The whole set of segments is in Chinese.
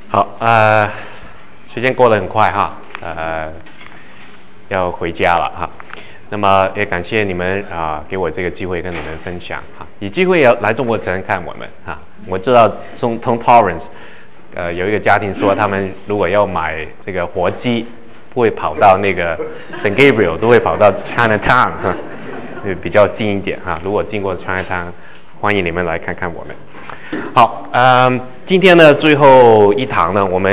好，时间过得很快哈，要回家了哈。那么也感谢你们给我这个机会跟你们分享哈。有机会要来中国城看我们哈。我知道从 Torrance，有一个家庭说他们如果要买这个活鸡，不会跑到那个 St. Gabriel， 都会跑到 Chinatown 哈，比较近一点哈。如果经过 Chinatown， 欢迎你们来看看我们。好，今天呢最后一堂呢，我们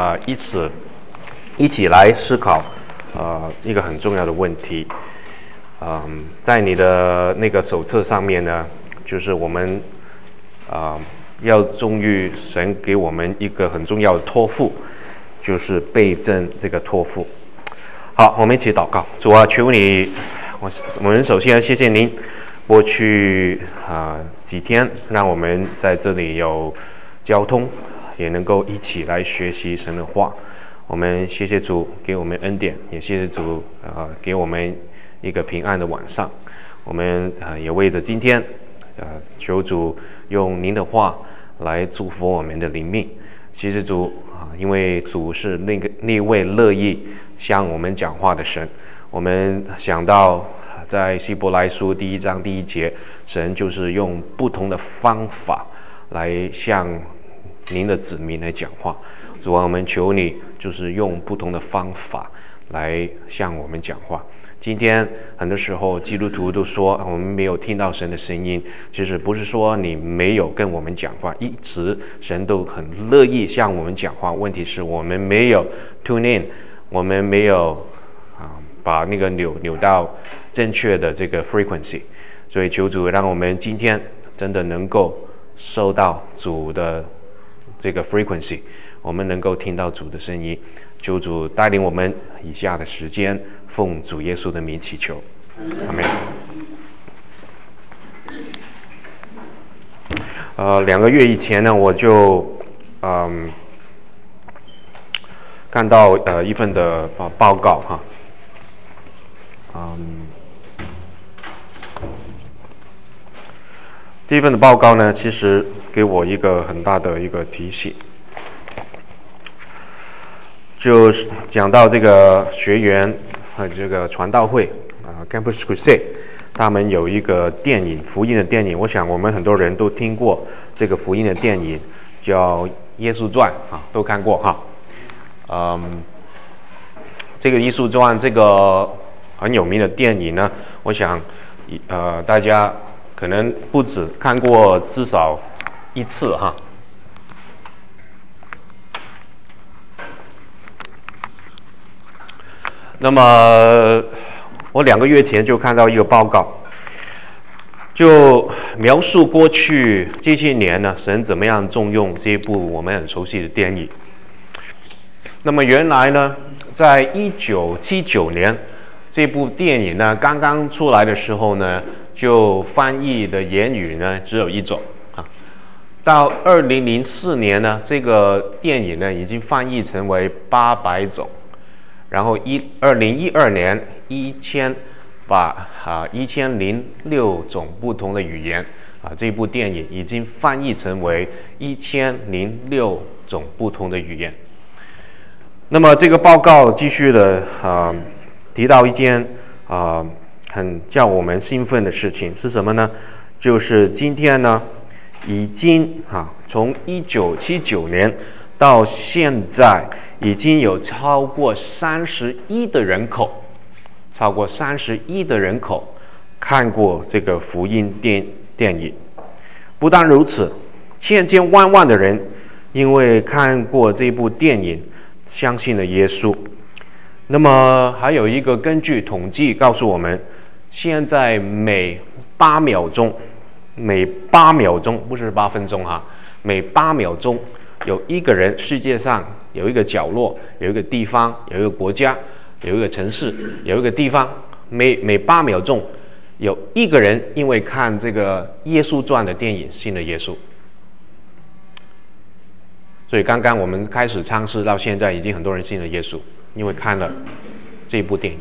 一起来思考一个很重要的问题。在你的那个手册上面呢，就是我们要忠于神给我们一个很重要的托付，就是倍增这个托付。好，我们一起祷告。主啊，求你，我们首先要谢谢您。过去几天，让我们在这里有交通，也能够一起来学习神的话。我们谢谢主给我们恩典，也谢谢主给我们一个平安的晚上。我们也为着今天，求主用您的话来祝福我们的灵命。谢谢主因为主是那位乐意向我们讲话的神。我们想到在希伯来书第1章第1节，神就是用不同的方法来向您的子民来讲话。主啊，我们求你就是用不同的方法来向我们讲话。今天很多时候基督徒都说我们没有听到神的声音，其实不是说你没有跟我们讲话，一直神都很乐意向我们讲话，问题是我们没有 tune in， 我们没有把那个扭到正确的这个 frequency。 所以求主让我们今天真的能够收到主的这个 frequency， 我们能够听到主的声音。求主带领我们以下的时间，奉主耶稣的名祈求，阿们。2个月以前呢，我就看到一份的报告哈。这份的报告呢，其实给我一个很大的一个提醒，就是讲到这个学员和这个传道会Campus Crusade， 他们有一个电影，福音的电影，我想我们很多人都听过这个福音的电影，叫《耶稣传》都看过哈。这个《耶稣传》这个很有名的电影呢，我想大家可能不止看过至少一次哈。那么我2个月前就看到一个报告，就描述过去这些年呢，神怎么样重用这一部我们很熟悉的电影。那么原来呢，在1979年这部电影呢刚刚出来的时候呢，就翻译的言语呢只有一种到2004年呢，这个电影呢已经翻译成为800种，然后2012年1006种不同的语言这部电影已经翻译成为1006种不同的语言。那么这个报告继续的提到一件很叫我们兴奋的事情是什么呢？就是今天呢，已经从1979年到现在，已经有超过30亿的人口看过这个福音电影。不但如此，千千万万的人因为看过这部电影，相信了耶稣。那么还有一个根据统计告诉我们，现在每8秒钟不是8分钟每8秒钟有一个人，世界上有一个角落，有一个地方，有一个国家，有一个城市，有一个地方，每8秒钟有一个人因为看这个《耶稣传》的电影信了耶稣。所以刚刚我们开始尝试到现在，已经很多人信了耶稣，因为看了这部电影。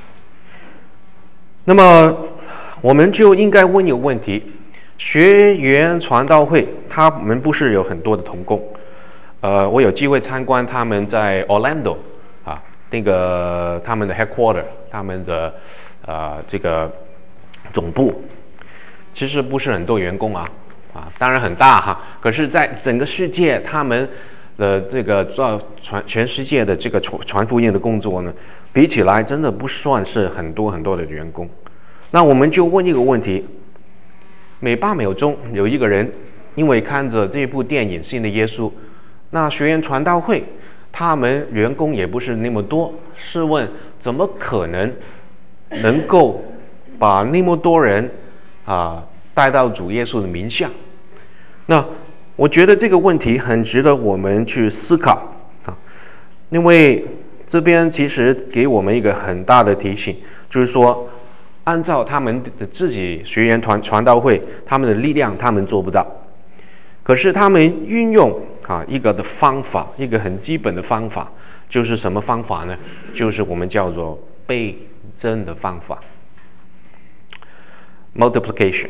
那么我们就应该问一个问题：学员传道会他们不是有很多的同工， 我有机会参观他们在 Orlando 啊，那个他们的 headquarter， 他们的这个总部，其实不是很多员工啊，当然很大哈，可是在整个世界，他们的这个全世界的这个传福音的工作呢，比起来真的不算是很多很多的员工。那我们就问一个问题：每8秒钟有一个人因为看着这部电影信了耶稣，那学员传道会他们员工也不是那么多，试问怎么可能够把那么多人带到主耶稣的名下？那我觉得这个问题很值得我们去思考啊，因为这边其实给我们一个很大的提醒，就是说，按照他们的自己学员传道会，他们的力量他们做不到，可是他们运用一个的方法，一个很基本的方法，就是什么方法呢？就是我们叫做倍增的方法 ，multiplication。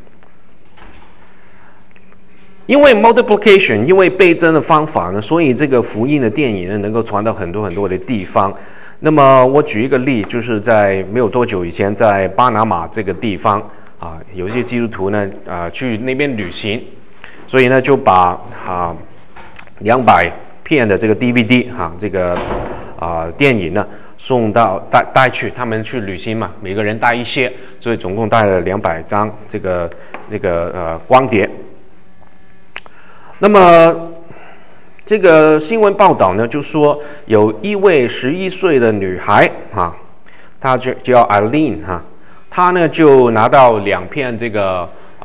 因为 multiplication， 因为倍增的方法呢，所以这个福音的电影呢能够传到很多很多的地方。那么我举一个例，就是在没有多久以前，在巴拿马这个地方有一些基督徒呢去那边旅行，所以呢就把200片的这个 DVD 这个电影呢送到带去，他们去旅行嘛，每个人带一些，所以总共带了200张这个光碟。那么这个新闻报道呢，就说有一位11岁的女孩她叫 Eileen 她呢就拿到2片这个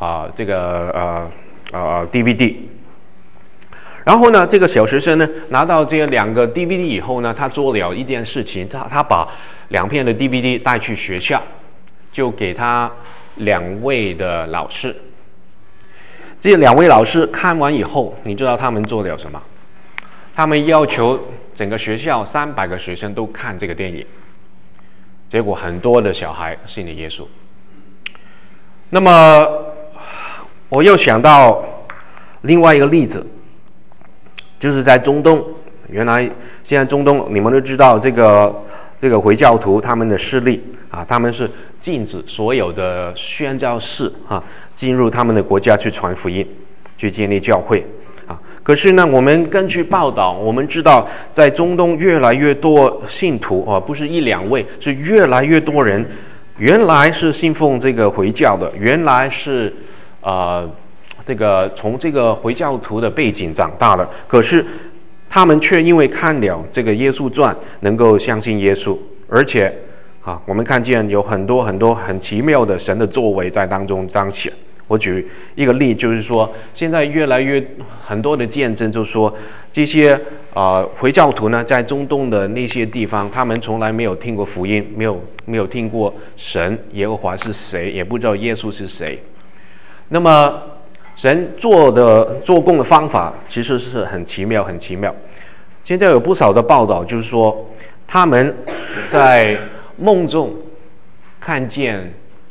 DVD， 然后呢这个小学生呢拿到这2个 DVD 以后呢，他做了一件事情，他把2片的 DVD 带去学校，就给他2位的老师。这2位老师看完以后，你知道他们做了什么？他们要求整个学校300个学生都看这个电影，结果很多的小孩信了耶稣。那么我又想到另外一个例子，就是在中东，原来现在中东你们都知道这个回教徒他们的势力他们是禁止所有的宣教士进入他们的国家去传福音，去建立教会可是呢，我们根据报道，我们知道在中东越来越多信徒不是1、2位，是越来越多人，原来是信奉这个回教的，原来是这个从这个回教徒的背景长大的，可是他们却因为看了这个耶稣传，能够相信耶稣，而且我们看见有很多很多很奇妙的神的作为在当中彰显。我举一个例，就是说现在越来越很多的见证，就是说这些回教徒呢，在中东的那些地方，他们从来没有听过福音，没有听过神耶和华是谁，也不知道耶稣是谁。那么神做工的方法其实是很奇妙，很奇妙。现在有不少的报道，就是说他们在梦中看见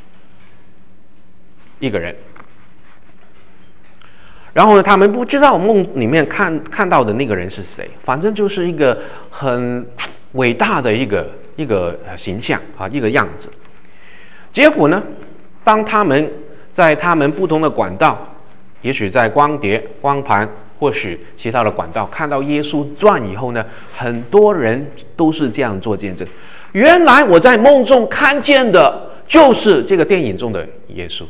一个人，然后呢，他们不知道梦里面看到的那个人是谁，反正就是一个很伟大的一个形象一个样子。结果呢，当他们在他们不同的管道，也许在光碟、光盘，或许其他的管道看到耶稣传以后呢，很多人都是这样做见证。原来我在梦中看见的就是这个电影中的耶稣。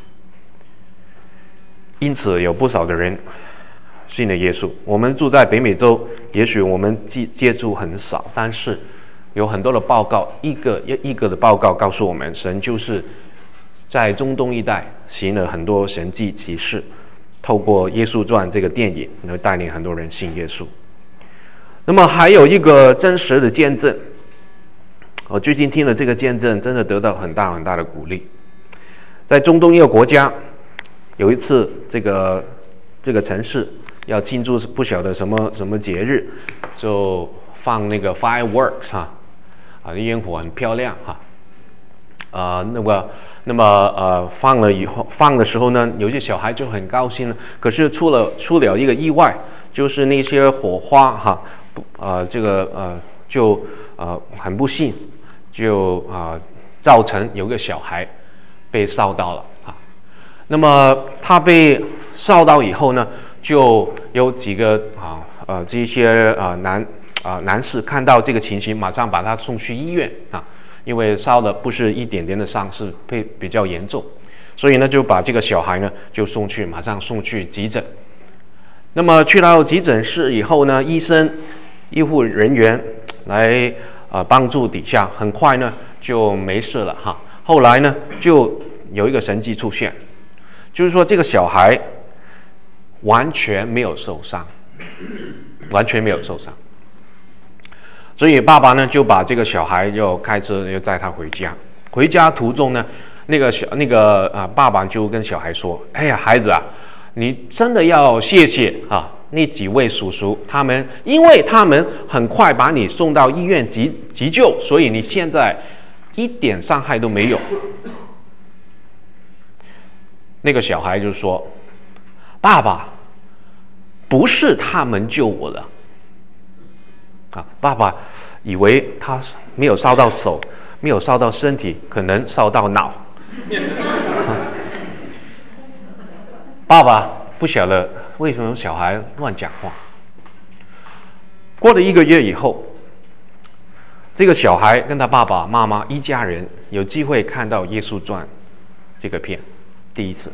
因此有不少的人信了耶稣。我们住在北美洲，也许我们接触很少，但是有很多的报告，一个的报告告诉我们，神就是在中东一带行了很多神迹奇事，透过耶稣传这个电影能带领很多人信耶稣。那么还有一个真实的见证，我最近听了这个见证，真的得到很大很大的鼓励。在中东一个国家，有一次这个城市要庆祝不晓得什么节日，就放那个 fireworks 烟火很漂亮那么放的时候呢，有些小孩就很高兴了。可是出了一个意外，就是那些火花哈，就很不幸，就造成有个小孩被烧到了啊。那么他被烧到以后呢，就有几个这些男士看到这个情形，马上把他送去医院啊。因为烧的不是一点点的伤，是比较严重，所以呢就把这个小孩呢就马上送去急诊。那么去到急诊室以后呢，医护人员来帮助底下，很快呢就没事了哈。后来呢就有一个神迹出现，就是说这个小孩完全没有受伤，完全没有受伤。所以爸爸呢就把这个小孩又开车又载他回家。回家途中呢，爸爸就跟小孩说：“哎呀，孩子啊，你真的要谢谢那几位叔叔，因为他们很快把你送到医院急救，所以你现在一点伤害都没有。”那个小孩就说：“爸爸，不是他们救我的。”爸爸以为他没有烧到手，没有烧到身体，可能烧到脑。爸爸不晓得为什么小孩乱讲话。过了1个月以后，这个小孩跟他爸爸妈妈一家人有机会看到《耶稣传》这个片，第一次。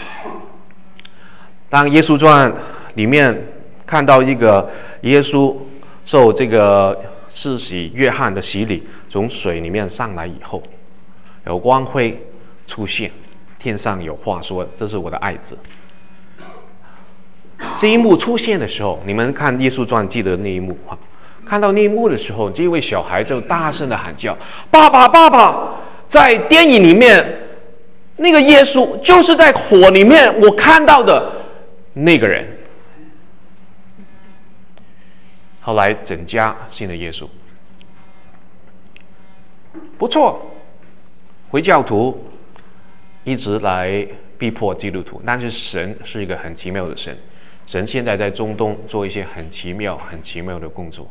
当《耶稣传》里面看到一个耶稣受这个施洗约翰的洗礼，从水里面上来以后，有光辉出现，天上有话说：“这是我的爱子。”这一幕出现的时候，你们看《耶稣传》记得那一幕看到那一幕的时候，这位小孩就大声的喊叫：“爸爸，爸爸！”在电影里面，那个耶稣就是在火里面我看到的那个人。后来整家信了耶稣，不错。回教徒一直来逼迫基督徒，但是神是一个很奇妙的神，神现在在中东做一些很奇妙的工作。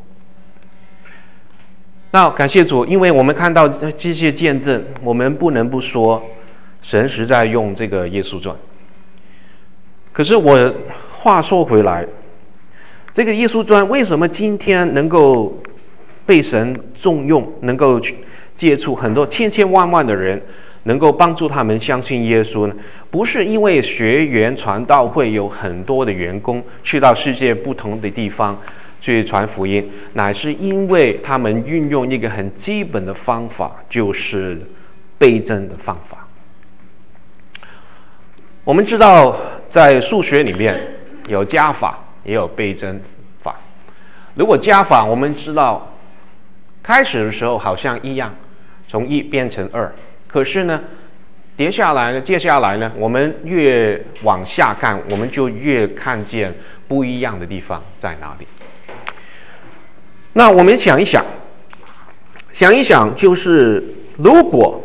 那感谢主，因为我们看到这些见证，我们不能不说神实在用这个耶稣传。可是我话说回来，这个耶稣传为什么今天能够被神重用，能够接触很多千万的人，能够帮助他们相信耶稣呢？不是因为学园传道会有很多的员工去到世界不同的地方去传福音，乃是因为他们运用一个很基本的方法，就是倍增的方法。我们知道在数学里面有加法也有倍增法。如果加法，我们知道开始的时候好像一样，从1变成2，可是呢接下来呢，我们越往下看，我们就越看见不一样的地方在哪里。那我们想一想，就是如果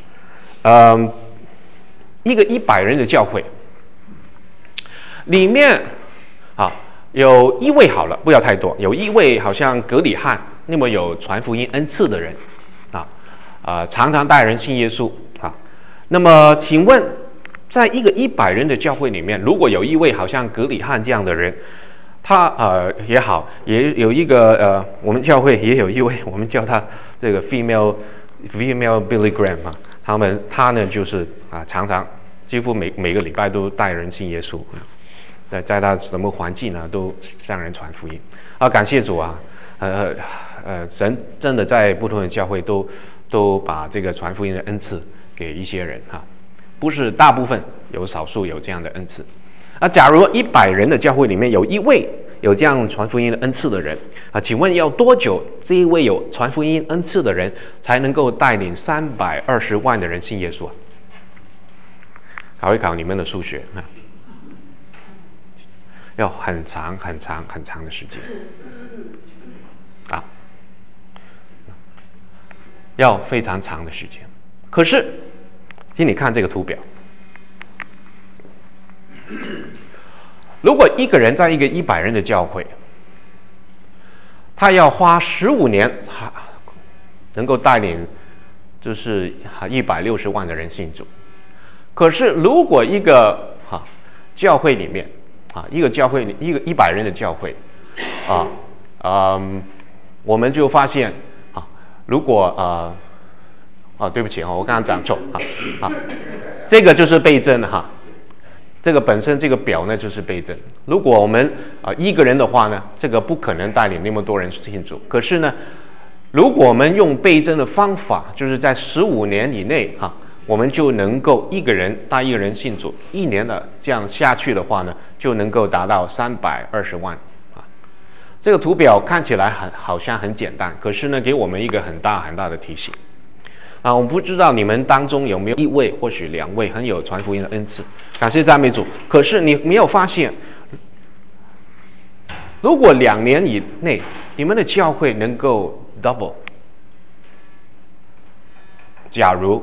一个100人的教会里面有1位好了，不要太多，有1位好像格里汉，那么有传福音恩赐的人常常带人信耶稣那么请问在一个100人的教会里面，如果有1位好像格里汉这样的人，他也好，也有一个我们教会也有1位，我们叫他这个 female Billy Graham 他呢就是常常几乎每个礼拜都带人信耶稣，在他什么环境呢都向人传福音感谢主神真的在不同的教会都把这个传福音的恩赐给一些人不是大部分，有少数有这样的恩赐。假如100人的教会里面有1位有这样传福音的恩赐的人请问要多久这一位有传福音恩赐的人才能够带领320万的人信耶稣考一考你们的数学要很长的时间要非常长的时间。可是请你看这个图表。如果一个人在一个100人的教会，他要花15年能够带领就是160万的人信主。可是如果一个教会里面一个100人的教会我们就发现如果对不起我刚刚讲错这个就是倍增这个本身这个表呢就是倍增。如果我们一个人的话呢，这个不可能带领那么多人信主。可是呢，如果我们用倍增的方法，就是在15年以内我们就能够一个人带一个人信主，1年的这样下去的话呢，就能够达到320万这个图表看起来好像很简单，可是呢，给我们一个很大很大的提醒。我不知道你们当中有没有1位或许2位很有传福音的恩赐，感谢赞美主。可是你没有发现，如果2年以内你们的教会能够 double， 假如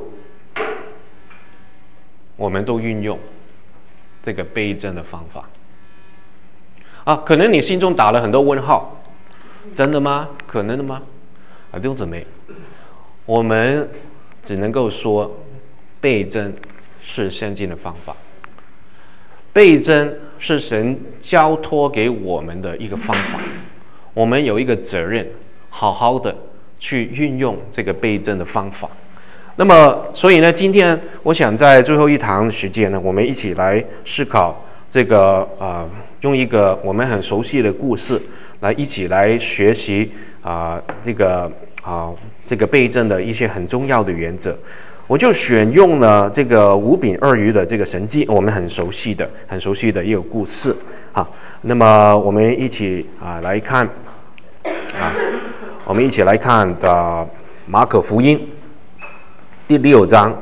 我们都运用这个倍增的方法可能你心中打了很多问号，真的吗？可能的吗？弟兄姊妹，我们只能够说倍增是先进的方法，倍增是神交托给我们的一个方法，我们有一个责任好好的去运用这个倍增的方法。那么所以呢，今天我想在最后一堂时间呢，我们一起来思考这个用一个我们很熟悉的故事来一起来学习这个倍增的一些很重要的原则。我就选用了这个5饼2鱼的这个神迹，我们很熟悉的一个故事那么我们一起来看我们一起来看的马可福音第6章。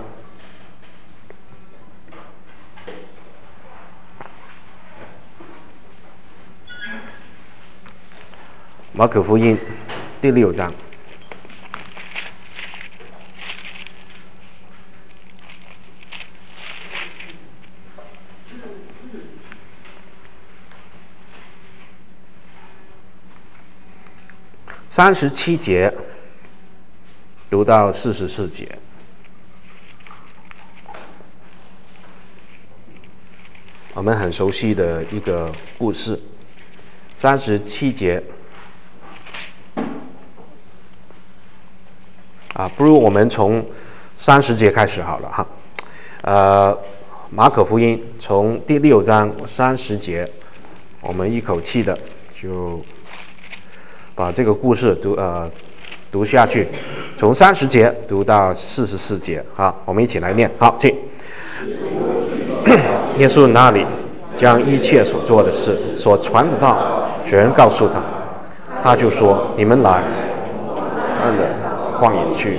马可福音第6章。37节读到44节。我们很熟悉的一个故事。37节不如我们从30节开始好了马可福音从第6章30节，我们一口气的就把这个故事读下去，从30节读到44节我们一起来念。好，请。耶稣那里将一切所做的事、所传的道全告诉他，他就说：“你们来，按了旷野去。”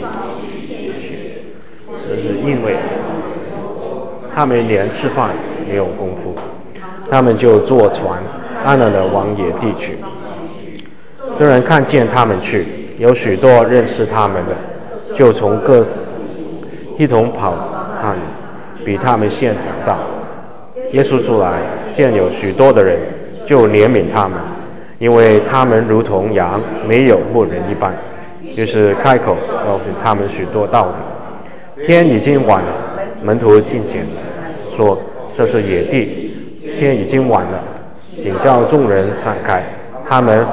这是因为他们连吃饭没有功夫，他们就坐船安了往野地去。有人看见他们去，有许多认识他们的，就从各一同跑那里，比他们先讲道。耶稣出来，见有许多的人，就怜悯他们，因为他们如同羊没有牧人一般，于是开口告诉他们许多道理。天已经晚了，门徒进前说：“这是野地，天已经晚了，请叫众人散开，他们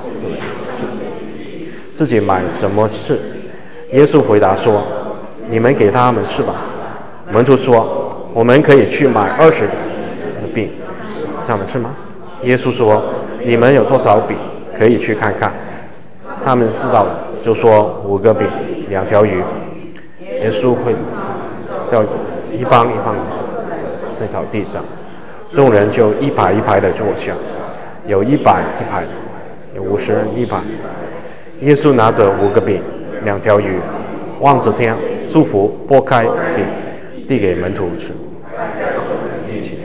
自己买什么吃？”耶稣回答说：“你们给他们吃吧。”门徒说：“我们可以去买20个饼，他们吃吗？”耶稣说：“你们有多少饼？可以去看看。”他们知道了，就说：“5个饼，2条鱼。”耶稣会叫一帮一帮在草地上，众人就一排一排的坐下，有100一排，有50人一排。耶稣拿着5个饼2条鱼，望着天，祝福，拨开饼，递给门徒吃，一起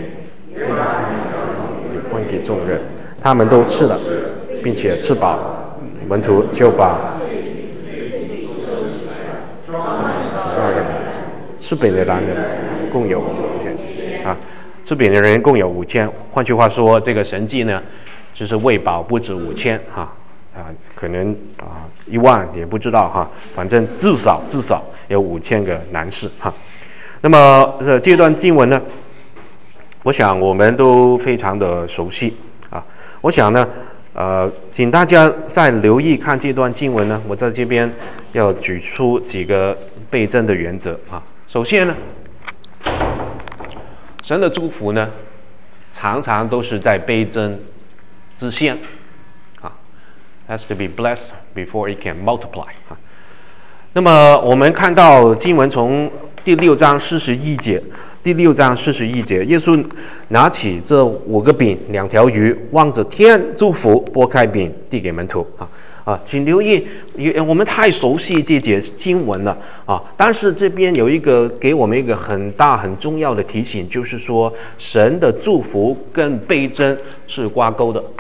分给众人，他们都吃了，并且吃饱了。门徒就把吃饼的男人共有5000啊，吃饼的人共有5000。换句话说，这个神迹呢，就是喂饱不止5000可能10000也不知道反正至少有5000个男士那么这段经文呢，我想我们都非常的熟悉我想呢，请大家再留意看这段经文呢，我在这边要举出几个倍增的原则首先呢，神的祝福呢，常常都是在倍增之先has to be blessed before it can multiply 那么我们看到经文从第6章41节，耶稣拿起这5个饼2条鱼，望着天祝福，拨开饼递给门徒请留意，我们太熟悉这节经文了但是这边有给我们一个很大很重要的提醒，就是说神的祝福跟倍增是挂钩的。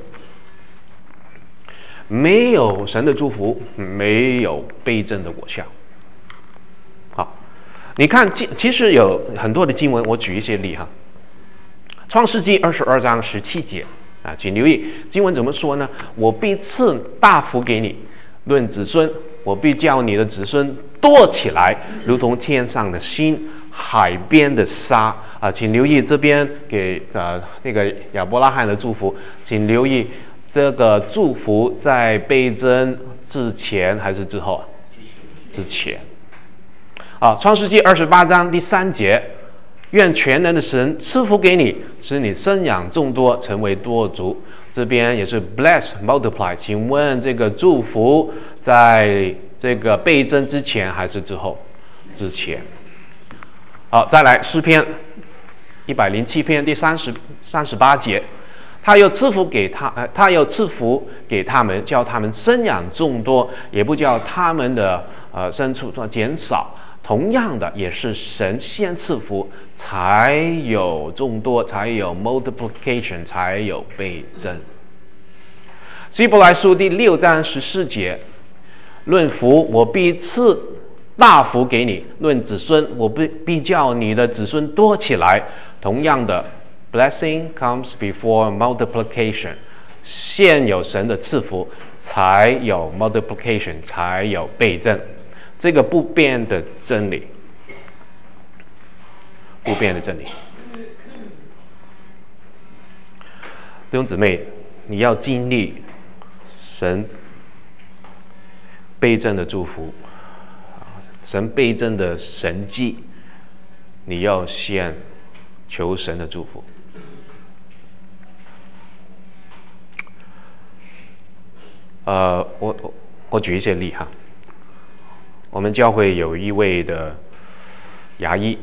没有神的祝福，没有倍增的果效。好，你看，其实有很多的经文，我举一些例创世纪22章17节请留意经文怎么说呢？我必赐大福给你，论子孙，我必叫你的子孙多起来，如同天上的星，海边的沙请留意这边给那个亚伯拉罕的祝福，请留意。这个祝福在倍增之前还是之后之前。创世纪28章第3节，愿全能的神赐福给你，使你生养众多，成为多族。这边也是 bless multiply， 请问这个祝福在这个倍增之前还是之后？之前。好，再来诗篇107篇第38节。他又赐福给他们，叫他们生养众多，也不叫他们的牲畜减少。同样的，也是神先赐福，才有众多，才有 multiplication， 才有倍增。希伯来书第6章14节，论福，我必赐大福给你；论子孙，我必叫你的子孙多起来。同样的。Blessing comes before multiplication， 先有神的赐福，才有 multiplication， 才有倍增，这个不变的真理，不变的真理。弟兄姊妹，你要经历神倍增的祝福，神倍增的神迹，你要先求神的祝福。我举一些例我们教会有一位的牙医，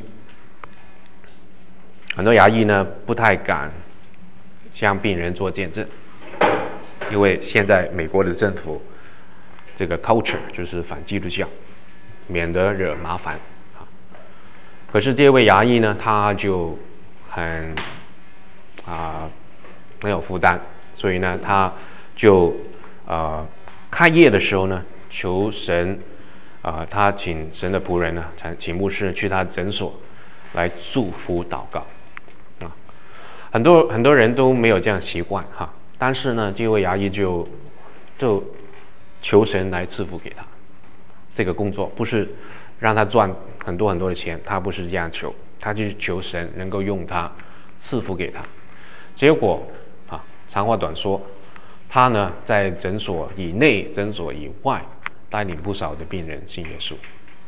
很多牙医呢不太敢向病人做见证，因为现在美国的政府这个 culture 就是反基督教，免得惹麻烦可是这位牙医呢，他就很没有负担，所以呢，他就开业的时候呢，求神他请神的仆人呢，请牧师去他诊所来祝福祷告很多人都没有这样习惯但是呢，这位牙医就求神来赐福给他这个工作，不是让他赚很多的钱，他不是这样求，他就是求神能够用他赐福给他。结果长话短说，他呢在诊所以内、诊所以外带领不少的病人信耶稣。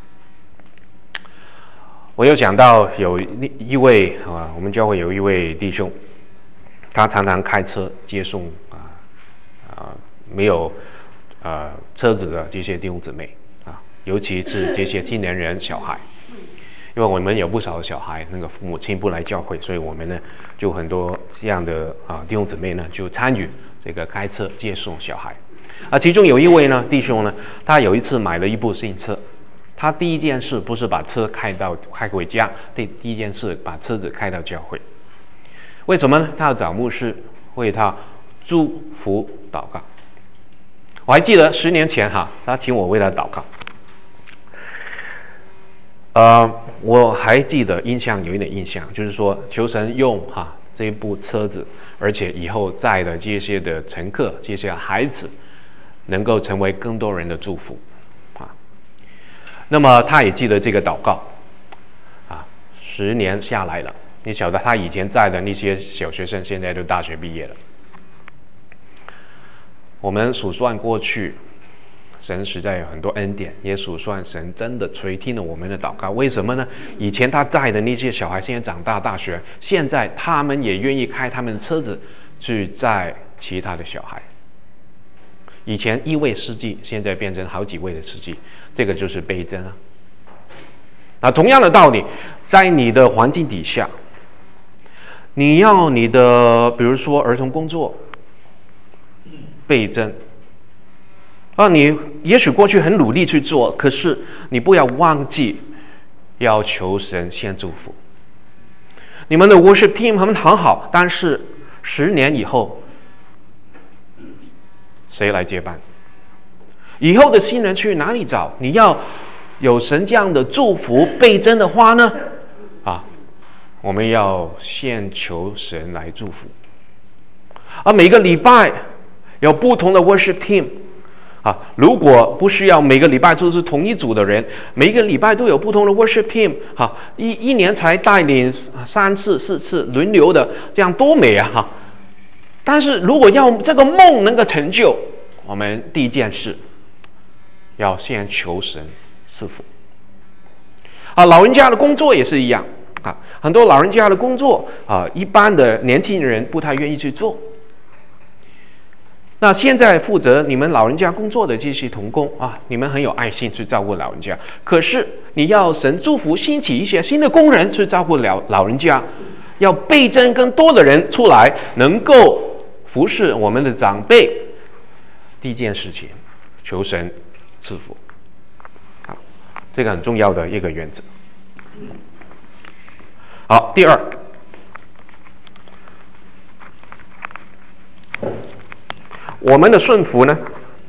我有讲到有一位我们教会有一位弟兄，他常常开车接送没有车子的这些弟兄姊妹尤其是这些青年人小孩，因为我们有不少的小孩，那个父母亲不来教会，所以我们呢就很多这样的弟兄姊妹呢就参与这个开车接送小孩。其中有一位呢弟兄呢，他有一次买了一部新车，他第一件事不是把车开回家，第一件事把车子开到教会。为什么呢？他要找牧师为他祝福祷告。我还记得10年前他请我为他祷告。 我还记得有一点印象，就是说求神用这部车子，而且以后载的这些的乘客、这些孩子，能够成为更多人的祝福那么他也记得这个祷告10年下来了，你晓得他以前载的那些小学生，现在都大学毕业了。我们数算过去，神实在有很多恩典，也数算神真的垂听了我们的祷告。为什么呢？以前他带的那些小孩现在长大学，现在他们也愿意开他们的车子去载其他的小孩。以前1位司机，现在变成好几位的司机，这个就是倍增同样的道理，在你的环境底下，你要你的比如说儿童工作倍增你也许过去很努力去做，可是你不要忘记要求神先祝福。你们的 worship team 很好，但是10年以后谁来接班？以后的新人去哪里找？你要有神这样的祝福倍增的话呢我们要先求神来祝福每个礼拜有不同的 worship team如果不需要每个礼拜都是同一组的人，每个礼拜都有不同的 worship team 一年才带领3次4次轮流的，这样多美但是如果要这个梦能够成就，我们第一件事要先求神赐福老人家的工作也是一样很多老人家的工作一般的年轻人不太愿意去做。那现在负责你们老人家工作的这些同工你们很有爱心去照顾老人家，可是你要神祝福兴起一些新的工人去照顾老人家，要倍增更多的人出来能够服侍我们的长辈。第一件事情，求神赐福这个很重要的一个原则。好，第二，我们的顺服呢，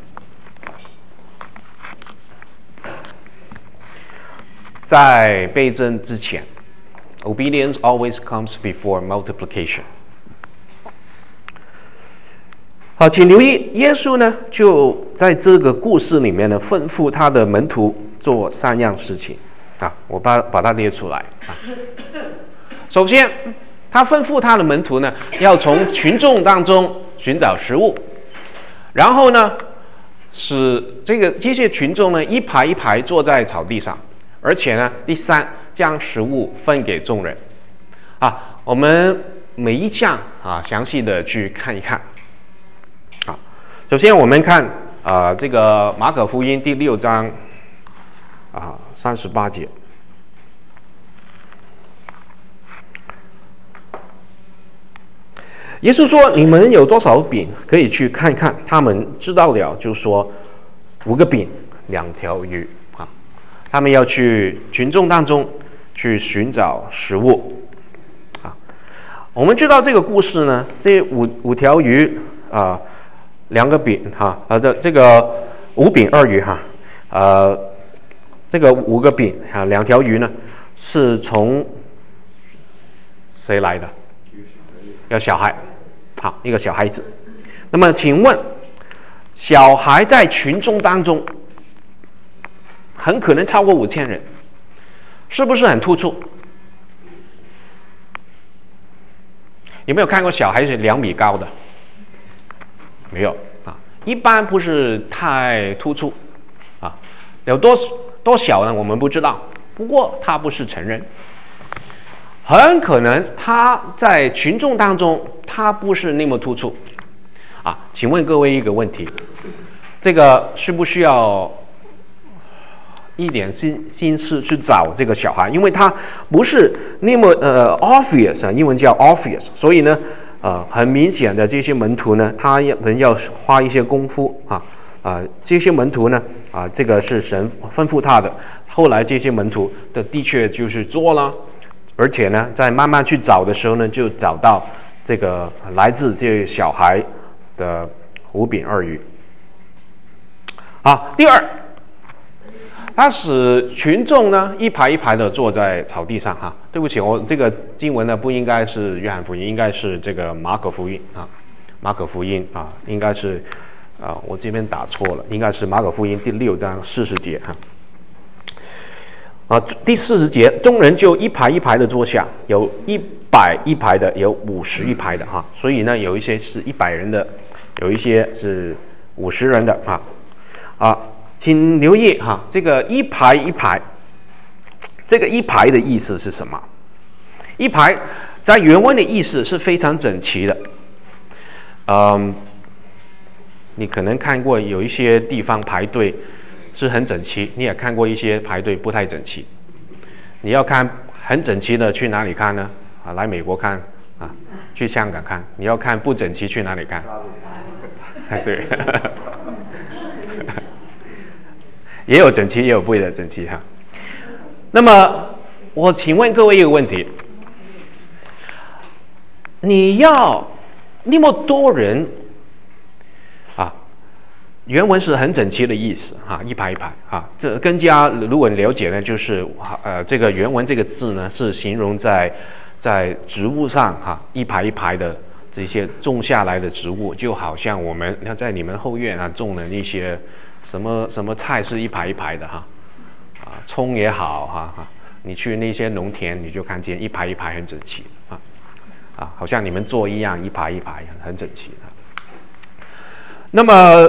在倍增之前 ，obedience always comes before multiplication。好，请留意，耶稣呢就在这个故事里面呢，吩咐他的门徒做3样事情我把它列出来首先，他吩咐他的门徒呢，要从群众当中寻找食物，然后呢，使这些群众呢一排一排坐在草地上，而且呢，第3，将食物分给众人我们每一项详细的去看一看首先我们看这个马可福音第6章38节。耶稣说：“你们有多少饼，可以去看看。”他们知道了，就说5个饼2条鱼他们要去群众当中去寻找食物我们知道这个故事呢，这五条鱼2个饼这个5饼2鱼这个5个饼2条鱼呢，是从谁来的？有小孩一个小孩子。那么请问，小孩在群众当中很可能超过5000人，是不是很突出？有没有看过小孩是2米高的？没有一般不是太突出有多小呢？我们不知道。不过他不是成人，很可能他在群众当中他不是那么突出请问各位一个问题，这个需不需要一点心思去找这个小孩？因为他不是那么obvious英文叫 obvious， 所以呢很明显的这些门徒呢，他们要花一些功夫这些门徒呢这个是神吩咐他的，后来这些门徒的确就是做了，而且呢在慢慢去找的时候呢，就找到这个来自这个小孩的5饼2鱼第二， 他使群众呢一排一排的坐在草地上哈。对不起，我这个经文呢不应该是约翰福音，应该是这个马可福音啊。马可福音啊，应该是我这边打错了，应该是马可福音第6章40节哈。第40节，众人就一排一排的坐下，有100一排的，有50一排的哈。所以呢，有一些是100人的，有一些是50人的请留意哈，这个一排一排，这个一排的意思是什么？一排在原文的意思是非常整齐的。你可能看过有一些地方排队是很整齐，你也看过一些排队不太整齐。你要看很整齐的去哪里看呢？来美国看去香港看。你要看不整齐去哪里看？对。也有整齐，也有不整齐哈。那么，我请问各位一个问题：你要那么多人原文是很整齐的意思一排一排这更加如果你了解呢，就是这个原文这个字呢是形容在植物上一排一排的这些种下来的植物，就好像我们在你们后院种的那些。什么菜是一排一排的葱也好你去那些农田你就看见一排一排很整齐好像你们做一样一排一排很整齐那么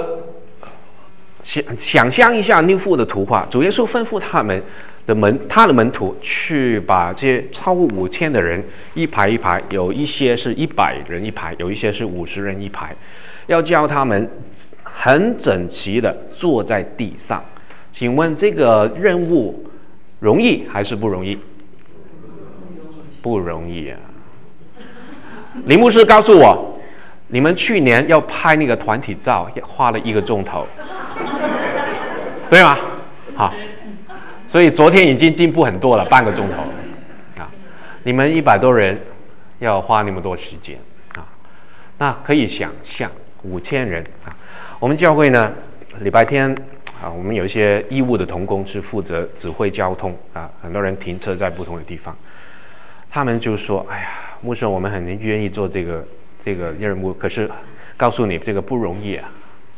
想象一下那幅的图画，主耶稣吩咐他的门徒去把这些超过5000的人一排一排，有一些是100人一排，有一些是50人一排，要叫他们很整齐的坐在地上。请问这个任务容易还是不容易？不容易啊！林牧师告诉我，你们去年要拍那个团体照，花了1个钟头，对吗？好，所以昨天已经进步很多了，半个钟头你们100多人要花那么多时间那可以想象5000人我们教会呢，礼拜天我们有一些义务的同工是负责指挥交通很多人停车在不同的地方，他们就说：“哎呀，牧师，我们很愿意做这个任务，可是告诉你这个不容易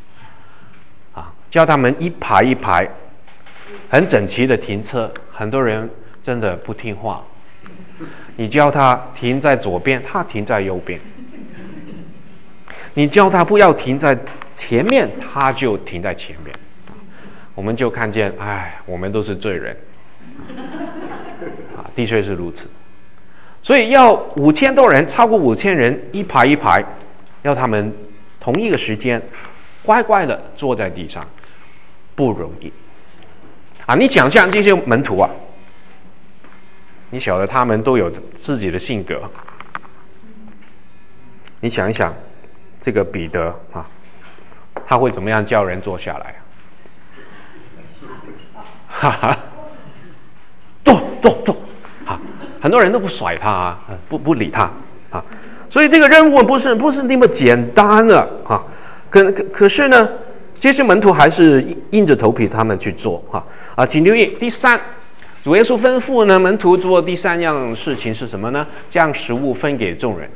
叫他们一排一排很整齐的停车，很多人真的不听话。你叫他停在左边，他停在右边。”你叫他不要停在前面，他就停在前面。我们就看见，我们都是罪人的确是如此。所以要5000多人，超过5000人一排一排，要他们同一个时间乖乖的坐在地上，不容易你想象这些门徒你晓得他们都有自己的性格。你想一想。这个彼得他会怎么样叫人坐下来坐很多人都不甩他不理他所以这个任务不是那么简单的可是呢，这些门徒还是硬着头皮他们去做请留意第3，主耶稣吩咐呢门徒做第3样事情是什么呢？将食物分给众人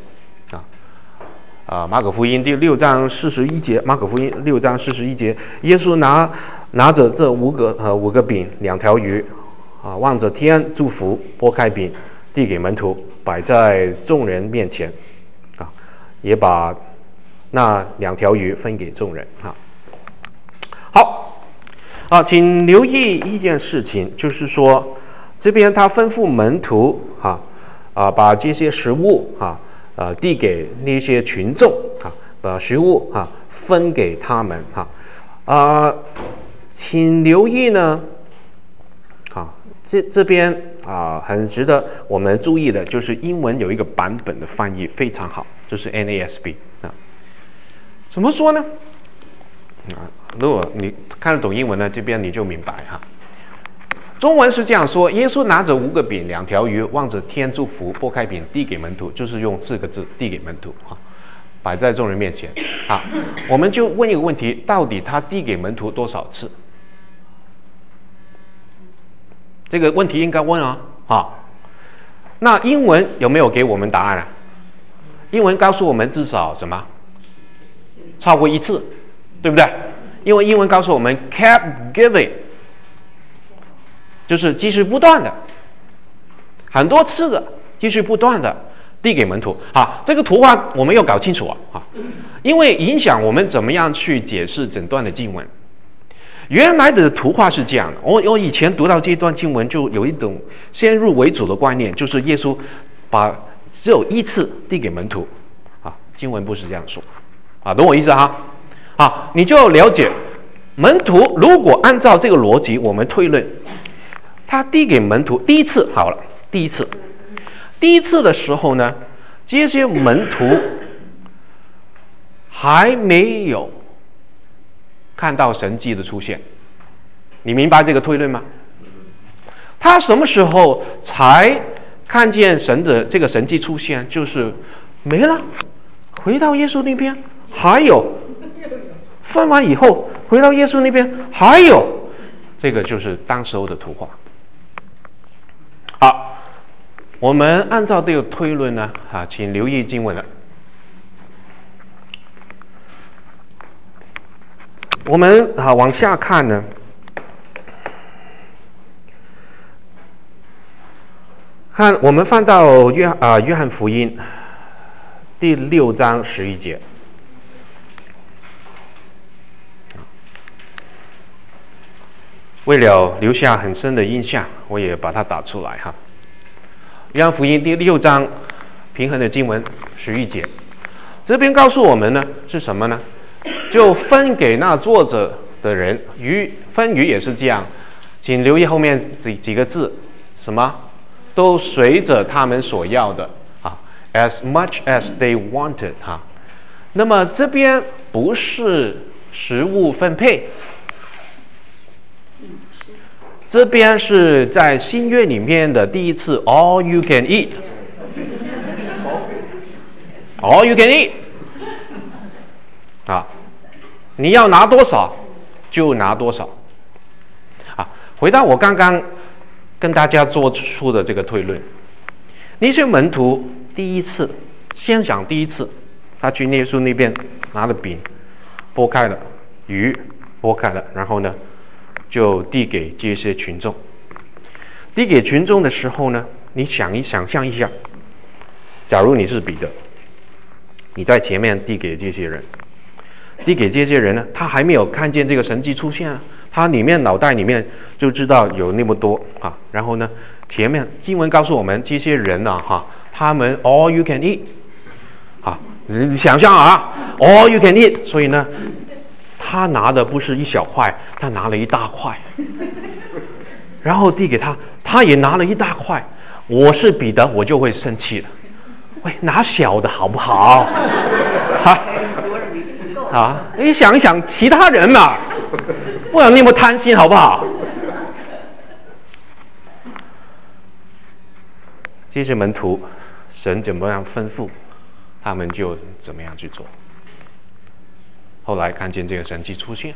马可福音第6章41节，马可福音6章41节，耶稣拿着这5个饼2条鱼望着天祝福，拨开饼递给门徒，摆在众人面前也把那2条鱼分给众人好请留意一件事情，就是说这边他吩咐门徒把这些食物递给那些群众把食物分给他们请留意呢这边很值得我们注意的，就是英文有一个版本的翻译非常好，就是 NASB 怎么说呢如果你看得懂英文呢，这边你就明白中文是这样说：耶稣拿着5个饼2条鱼，望着天祝福，拨开饼递给门徒，就是用4个字递给门徒摆在众人面前我们就问一个问题，到底他递给门徒多少次？ 这个问题应该问啊。那英文有没有给我们答案啊？英文告诉我们至少什么？超过一次，对不对？因为英文告诉我们 kept giving， 就是继续不断的，很多次的，继续不断的递给门徒。这个图画我们要搞清楚啊，因为影响我们怎么样去解释整段的经文。原来的图画是这样的，我以前读到这段经文就有一种先入为主的观念，就是耶稣把只有一次递给门徒经文不是这样说懂我意思哈？你就了解门徒如果按照这个逻辑我们推论，他递给门徒第一次好了，第一次的时候呢，这些门徒还没有看到神迹的出现，你明白这个推论吗？他什么时候才看见神的这个神迹出现？就是没了，回到耶稣那边还有，分完以后回到耶稣那边还有，这个就是当时候的图画。好，我们按照这个推论呢，请留意经文了。我们往下看呢，我们翻到约翰福音第6章11节。为了留下很深的印象，我也把它打出来哈。约翰福音第6章平衡的经文11节，这边告诉我们呢是什么呢？就分给那作者的人，分鱼也是这样，请留意后面几个字，什么都随着他们所要的as much as they wanted 那么这边不是食物分配，这边是在新约里面的第一次 all you can eat all you can eat 你要拿多少就拿多少回到我刚刚跟大家做出的这个推论，那些门徒先讲第一次，他去耶稣那边拿了饼，剥开了鱼，剥开了，然后呢就递给这些群众。递给群众的时候呢，你想象一下，假如你是彼得，你在前面递给这些人，呢，他还没有看见这个神迹出现他脑袋里面就知道有那么多然后呢，前面经文告诉我们，这些人他们 all you can eat 你想象all you can eat， 所以呢，他拿的不是一小块，他拿了一大块，然后递给他，他也拿了一大块。我是彼得，我就会生气了。喂，拿小的好不好？你想一想其他人嘛，不要那么贪心，好不好？这些门徒，神怎么样吩咐，他们就怎么样去做。后来看见这个神迹出现，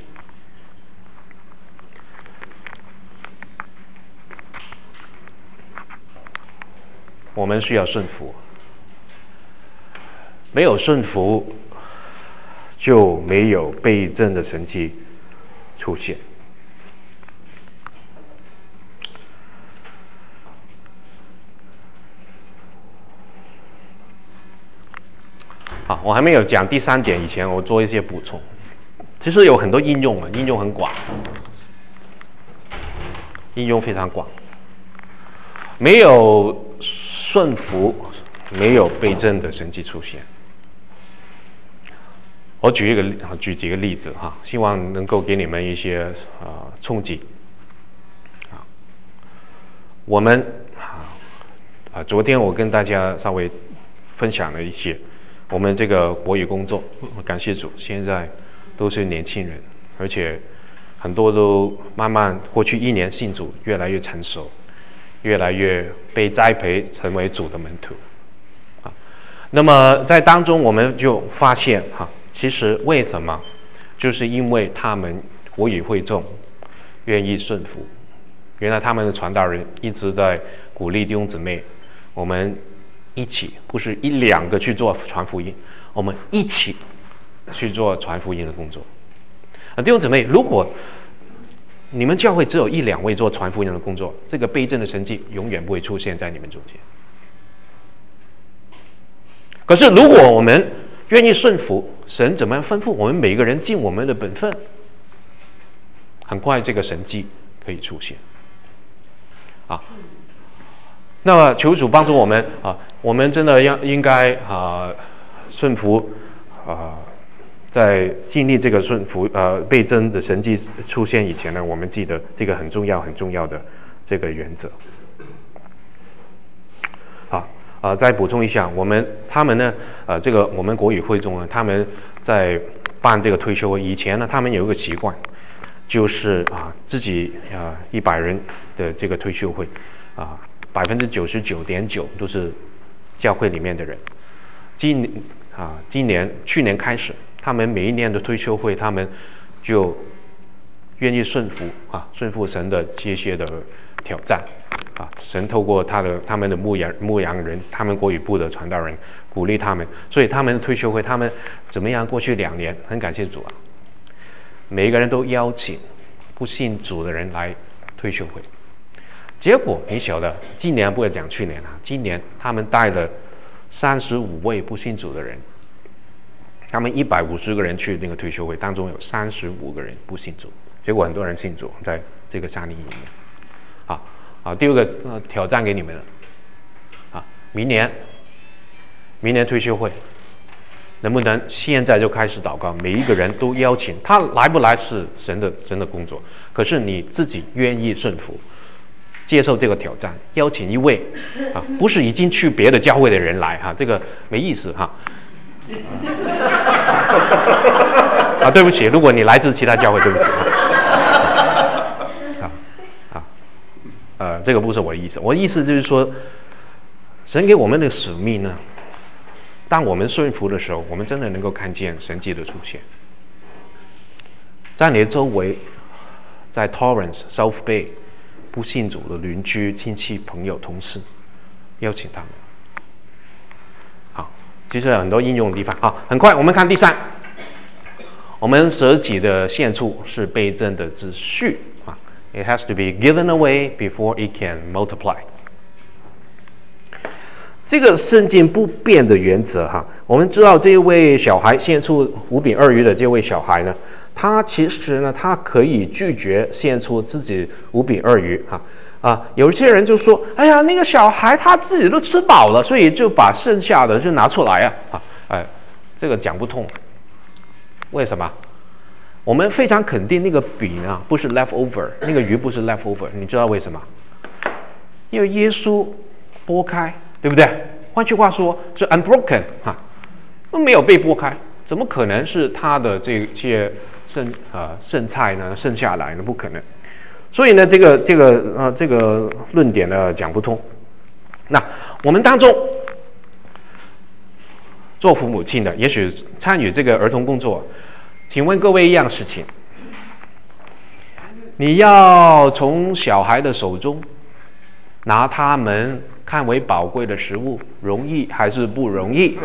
我们需要顺服，没有顺服，就没有倍增的神迹出现。我还没有讲第3点，以前我做一些补充。其实有很多应用应用很广，应用非常广。没有顺服，没有倍增的神迹出现。我举几个例子希望能够给你们一些冲击。我们昨天我跟大家稍微分享了一些。我们这个国语工作，感谢主，现在都是年轻人，而且很多都慢慢过去1年信主，越来越成熟，越来越被栽培成为主的门徒。那么在当中我们就发现其实为什么，就是因为他们国语会众愿意顺服， 原来他们的传道人一直在鼓励弟兄姊妹，我们一起，不是一两个去做传福音，我们一起去做传福音的工作。弟兄姊妹，如果你们教会只有一两位做传福音的工作，这个倍增的神迹永远不会出现在你们中间。可是如果我们愿意顺服神怎么样吩咐我们每个人尽我们的本分，很快这个神迹可以出现。那么求主帮助我们我们真的应该顺服在经历这个顺服倍增的神迹出现以前呢，我们记得这个很重要的这个原则。再补充一下，他们呢这个我们国语会中呢，他们在办这个退休会以前呢，他们有一个习惯，就是自己100人的这个退休会99.9%都是教会里面的人。去年开始，他们每一年的退休会，他们就愿意顺服神的这些的挑战神透过他们的牧羊人，他们国语部的传道人鼓励他们，所以他们的退休会，他们怎么样？过去2年，很感谢主每一个人都邀请不信主的人来退休会。结果你晓得，今年不要讲去年今年他们带了35位不信主的人，他们150个人去那个退休会，当中有35个人不信主，结果很多人信主，在这个夏令营里面。第二个挑战给你们了明年退休会，能不能现在就开始祷告？每一个人都邀请他来不来是神的工作，可是你自己愿意顺服，接受这个挑战，邀请一位不是已经去别的教会的人来这个没意思对不起，如果你来自其他教会，对不起这个不是我的意思。我的意思就是说，神给我们的使命呢，当我们顺服的时候，我们真的能够看见神迹的出现。在你的周围，在 Torrance、South Bay 不信主的邻居、亲戚、朋友、同事，邀请他们。其实有很多应用的地方。很快我们看第3，我们舍己的献处是倍增的秩序It has to be given away before it can multiply. 这个圣经不变的原则我们知道这位小孩献出5饼2鱼的这位小孩呢，他其实呢，他可以拒绝献出自己5饼2鱼有些人就说，哎呀，那个小孩他自己都吃饱了，所以就把剩下的就拿出来这个讲不通。为什么？我们非常肯定那个饼不是 leftover， 那个鱼不是 leftover， 你知道为什么？因为耶稣剥开，对不对？换句话说，是 unbroken 没有被剥开，怎么可能是他的这些剩菜呢剩下来呢？不可能。所以呢，这个论点呢讲不通。那我们当中做父母亲的，也许参与这个儿童工作。请问各位一样事情，你要从小孩的手中拿他们看为宝贵的食物，容易还是不容易？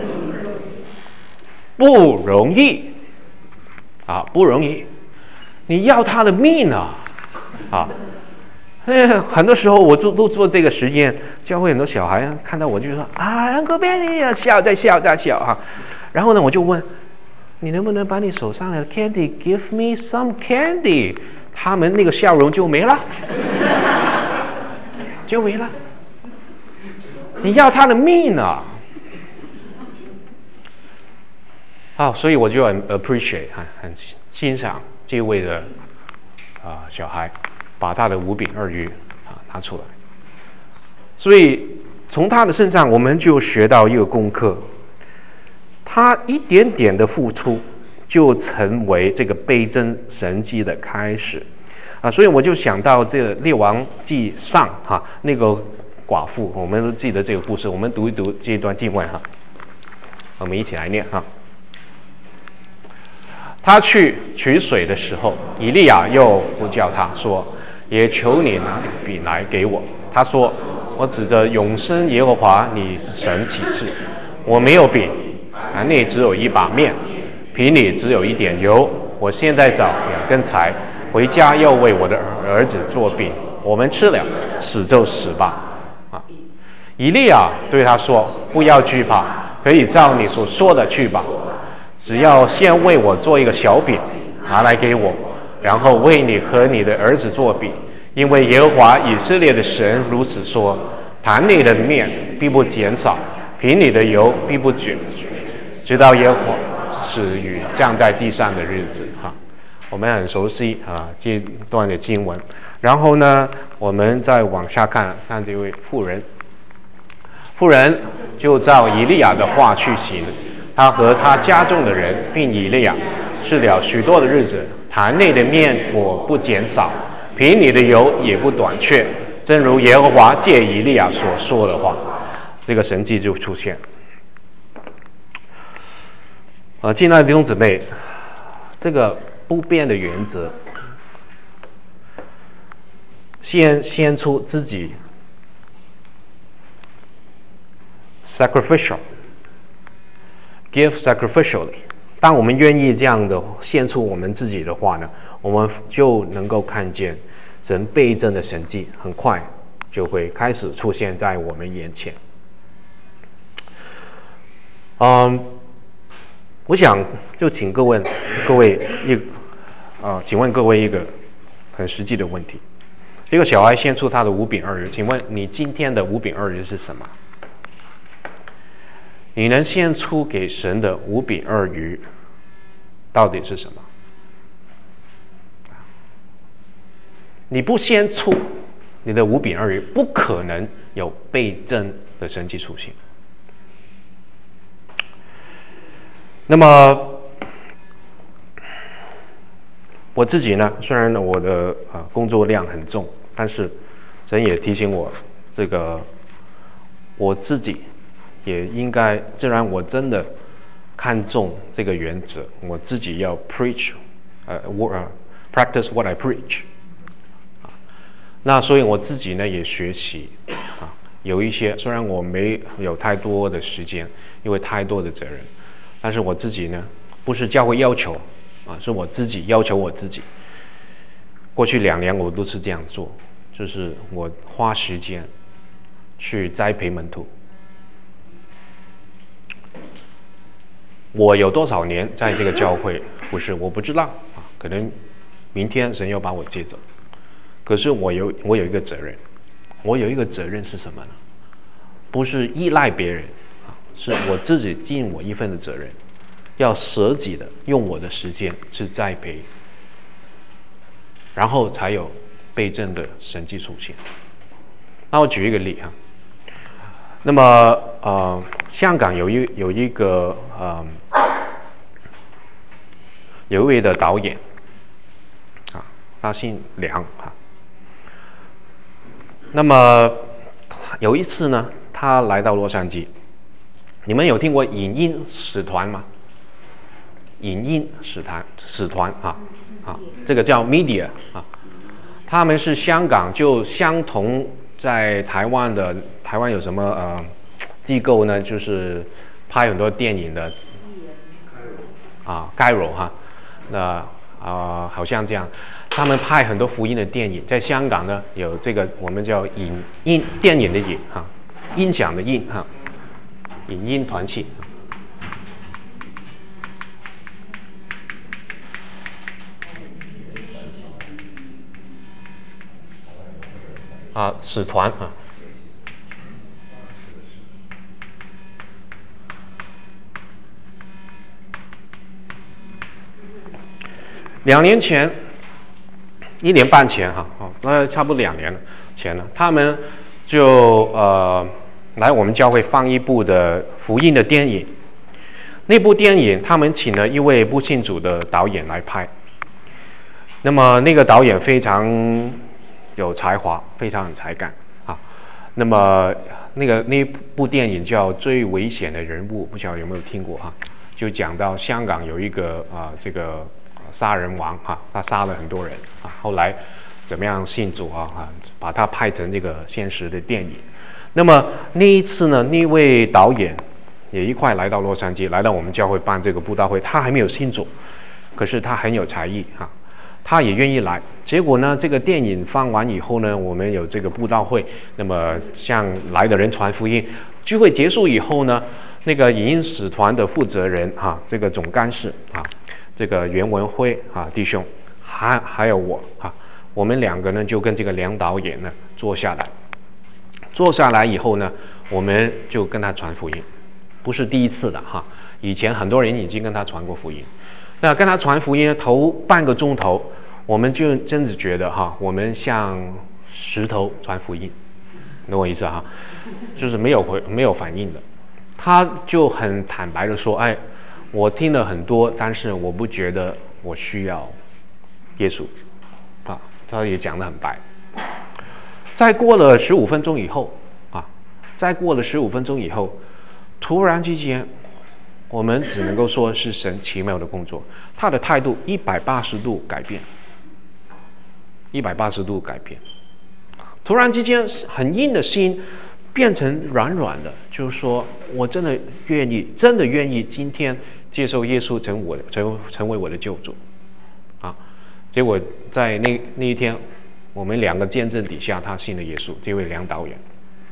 不容易不容易。你要他的命很多时候我都做这个实验，教会很多小孩看到我就说Uncle Benny 笑在笑然后呢我就问，你能不能把你手上的 candy give me some candy？ 他们那个笑容就没了，就没了。你要他的命所以我就很 appreciate 很欣赏这位的小孩，把他的5饼2鱼拿出来。所以从他的身上，我们就学到一个功课。他一点点的付出，就成为这个倍增神迹的开始所以我就想到这个列王记上那个寡妇，我们都记得这个故事，我们读一读这一段经文我们一起来念他去取水的时候，以利亚又呼叫他说： 也求你拿笔来给我。他说：我指着永生耶和华你神起誓，我没有饼，坛内只有一把面，瓶里只有一点油。我现在找2根柴，回家要为我的儿子做饼，我们吃了，死就死吧。以利亚对他说：不要惧怕，可以照你所说的去吧，只要先为我做一个小饼，拿来给我，然后为你和你的儿子做饼，因为耶和华以色列的神如此说：坛里的面必不减少，瓶里的油必不减，直到耶和华使雨降在地上的日子。我们很熟悉这段的经文。然后呢，我们再往下看这位妇人。妇人就照以利亚的话去行，他和他家中的人并以利亚吃了许多的日子，坛内的面果不减少，瓶里的油也不短缺，正如耶和华借以利亚所说的话。这个神迹就出现。亲爱的弟兄姊妹，这个不变的原则，先出自己 sacrificial give sacrificially。 当我们愿意这样的献出我们自己的话呢，我们就能够看见神倍增的神迹很快就会开始出现在我们眼前。我想就请请问各位一个很实际的问题：这个小孩献出他的5饼2鱼，请问你今天的5饼2鱼是什么？你能献出给神的5饼2鱼到底是什么？你不献出你的5饼2鱼，不可能有倍增的神迹出现。那么我自己呢，虽然我的工作量很重，但是神也提醒我，这个我自己也应该，既然我真的看重这个原则，我自己要 practice what I preach。那所以我自己呢也学习有一些，虽然我没有太多的时间，因为太多的责任，但是我自己呢不是教会要求是我自己要求我自己。过去2年我都是这样做，就是我花时间去栽培门徒。我有多少年在这个教会服侍我不知道可能明天神要把我接走。可是我有一个责任，我有一个责任是什么呢？不是依赖别人是我自己尽我一份的责任，要舍己的用我的时间去栽培，然后才有倍增的神迹出现。那我举一个例那么香港有一个有一位的导演他姓梁那么有一次呢，他来到洛杉矶。你们有听过影音使团吗？影音使团这个叫 media 他们是香港就相同在台湾有什么机构呢？就是拍很多电影的Cairo 那好像这样，他们拍很多福音的电影。在香港呢有这个我们叫电影的影音响的音影音团契使团2年前1年半前那差不多2年前了，他们就来我们教会放一部的福音的电影。那部电影他们请了一位不信主的导演来拍。那么那个导演非常有才华，非常有才干那么那部电影叫《最危险的人物》，不晓得有没有听过就讲到香港有一个这个杀人王他杀了很多人后来怎么样信主把它拍成这个现实的电影。那么那一次呢，那位导演也一块来到洛杉矶，来到我们教会办这个布道会。他还没有信主，可是他很有才艺他也愿意来。结果呢，这个电影放完以后呢，我们有这个布道会，那么向来的人传福音。聚会结束以后呢，那个影音使团的负责人这个总干事这个袁文辉弟兄，还有我我们两个呢就跟这个梁导演呢坐下来以后呢，我们就跟他传福音，不是第一次的以前很多人已经跟他传过福音。那跟他传福音头半个钟头，我们就真的觉得我们像石头传福音，懂我意思就是没有反应的。他就很坦白的说，我听了很多，但是我不觉得我需要耶稣他也讲得很白。再过了15分钟以后突然之间，我们只能够说是神奇妙的工作，他的态度180度改变，180度改变。突然之间，很硬的心变成软软的，就是说我真的愿意今天接受耶稣成为我的救主结果在那一天，我们两个见证底下，他信了耶稣。这位梁导演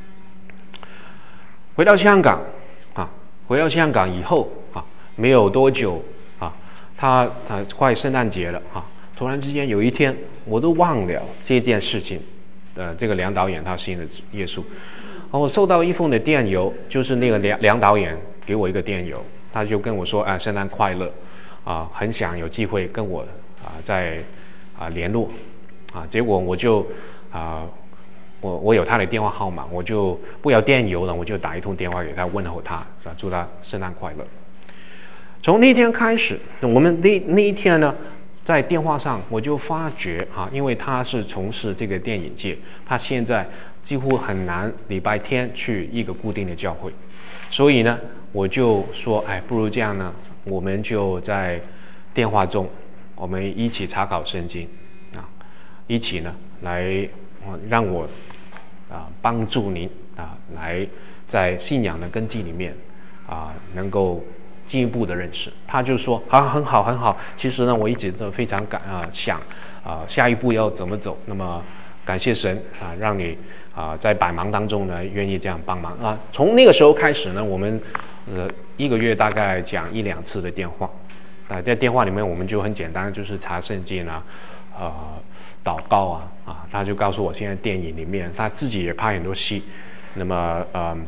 回到香港以后没有多久他快圣诞节了突然之间有一天，我都忘了这件事情。这个梁导演他信了耶稣。我收到一封的电邮，就是那个梁导演给我一个电邮，他就跟我说圣诞快乐很想有机会跟我再联络结果我就我有他的电话号码，我就不要电邮了，我就打一通电话给他问候他祝他圣诞快乐。从那天开始，我们那一天呢，在电话上我就发觉因为他是从事这个电影界，他现在几乎很难礼拜天去一个固定的教会，所以呢我就说不如这样呢，我们就在电话中我们一起查考圣经一起呢来让我帮助您来在信仰的根基里面能够进一步的认识。他就说很好，其实呢我一直都非常想下一步要怎么走，那么感谢神让你在百忙当中呢愿意这样帮忙从那个时候开始呢，我们一个月大概讲1-2次的电话在电话里面我们就很简单，就是查圣经祷告他就告诉我现在电影里面他自己也拍很多戏，那么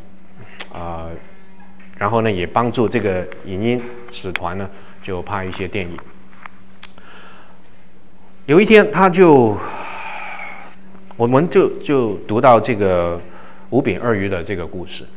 然后呢也帮助这个影音使团呢就拍一些电影。有一天我们就读到这个5饼2鱼的这个故事，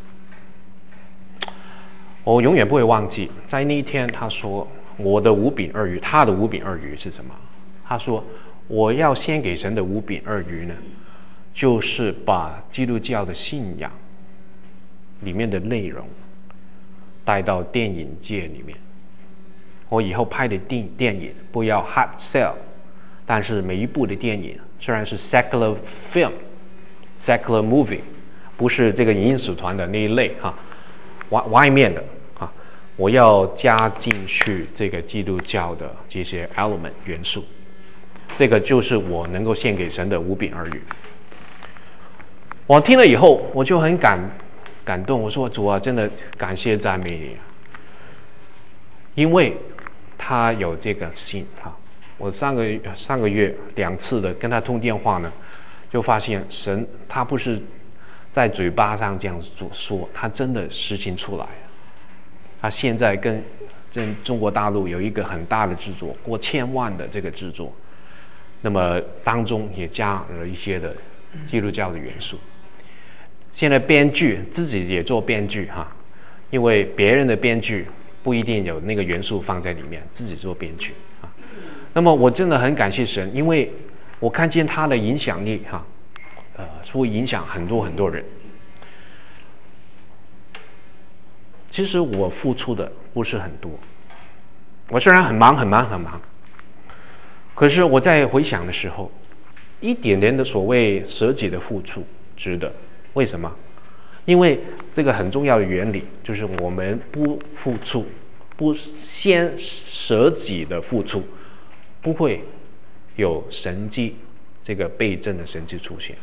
我永远不会忘记。在那一天他说我的5饼2鱼，他的5饼2鱼是什么？他说我要献给神的5饼2鱼呢，就是把基督教的信仰里面的内容带到电影界里面。我以后拍的电影不要 hard sell， 但是每一部的电影虽然是 secular film、secular movie， 不是这个影音使团的那一类外面的我要加进去这个基督教的这些 element 元素。这个就是我能够献给神的5饼2鱼。我听了以后，我就很感动。我说主真的感谢赞美你因为他有这个心我上个月2次的跟他通电话呢，就发现神他不是在嘴巴上这样说，他真的实行出来。他现在跟中国大陆有一个很大的制作，过1000万的这个制作。那么当中也加了一些的基督教的元素。现在编剧自己也做编剧因为别人的编剧不一定有那个元素放在里面，自己做编剧那么我真的很感谢神，因为我看见他的影响力会影响很多人。其实我付出的不是很多，我虽然很忙，可是我在回想的时候， 一点点的所谓舍己的付出值得。为什么？因为这个很重要的原理就是我们不付出，不先舍己的付出，不会有神迹，这个倍增的神迹出现。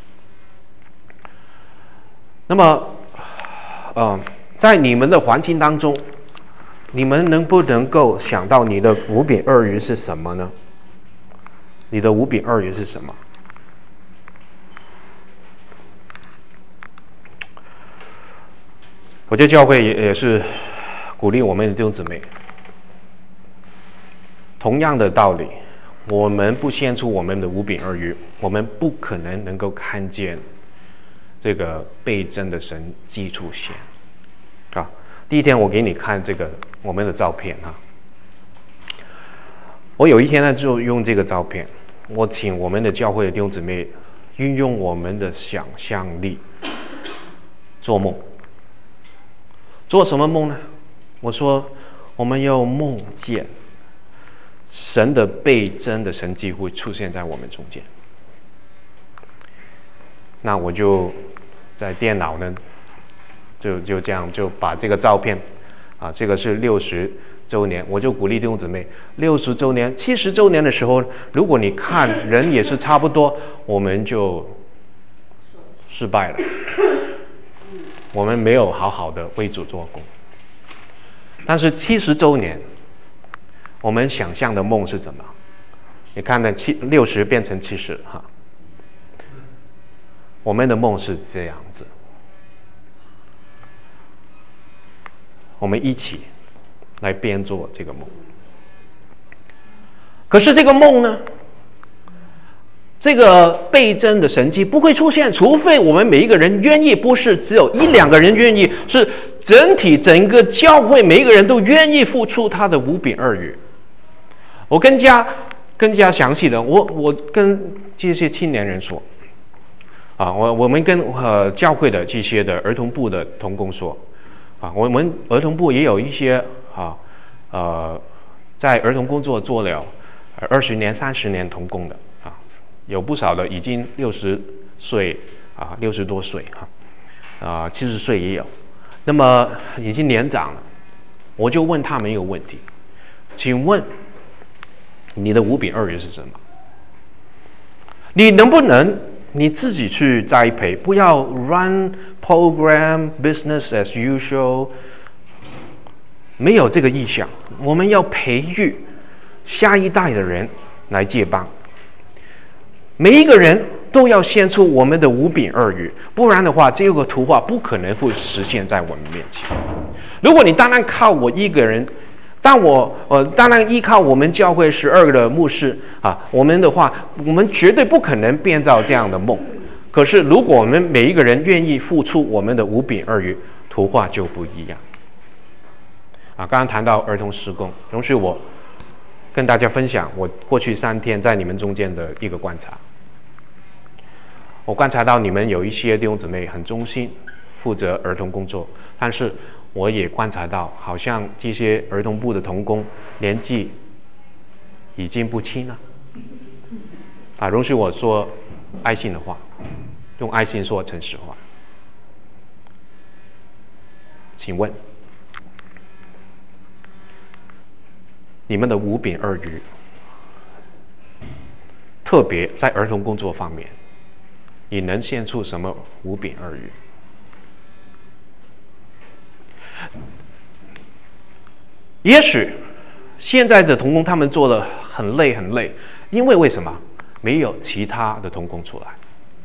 那么，在你们的环境当中，你们能不能够想到你的5饼2鱼是什么呢？你的5饼2鱼是什么？我觉得教会也是鼓励我们的弟兄姊妹，同样的道理，我们不献出我们的5饼2鱼，我们不可能够看见这个倍增的神迹出现。啊，第一天我给你看这个我们的照片哈，我有一天呢就用这个照片，我请我们的教会的弟兄姊妹运用我们的想象力做梦。做什么梦呢？我说我们要梦见神的倍增的神迹会出现在我们中间。那我就在电脑呢，就这样就把这个照片啊，这个是60周年，我就鼓励弟兄姊妹，60周年、70周年的时候，如果你看人也是差不多，我们就失败了。我们没有好好的为主做工。但是70周年，我们想象的梦是什么？你看呢，60变成70哈，我们的梦是这样子。我们一起来编做这个梦。可是这个梦呢？这个倍增的神迹不会出现，除非我们每一个人愿意，不是只有1-2个人愿意，是整个教会每一个人都愿意付出他的5饼2鱼。我更加详细的，我跟这些青年人说，啊，我们跟教会的这些的儿童部的同工说，啊，我们儿童部也有一些在儿童工作做了20年、30年同工的。有不少的已经60岁啊，60多岁哈，70岁也有。那么已经年长了，我就问他们一个问题：请问你的5饼2鱼是什么？你能不能你自己去栽培，不要 run program business as usual？ 没有这个意向，我们要培育下一代的人来接棒。每一个人都要献出我们的5饼2鱼，不然的话，这个图画不可能会实现在我们面前。如果你单单靠我一个人，当然依靠我们教会12个的牧师啊，我们的话，我们绝对不可能编造这样的梦。可是，如果我们每一个人愿意付出我们的5饼2鱼，图画就不一样。啊，刚刚谈到儿童事工，容许我跟大家分享我过去3天在你们中间的一个观察。我观察到你们有一些弟兄姊妹很忠心，负责儿童工作，但是我也观察到，好像这些儿童部的同工年纪已经不轻了。啊，容许我说爱心的话，用爱心说诚实话。请问，你们的5饼2鱼，特别在儿童工作方面，你能献出什么5饼2鱼？也许现在的同工他们做得很累，因为为什么？没有其他的同工出来，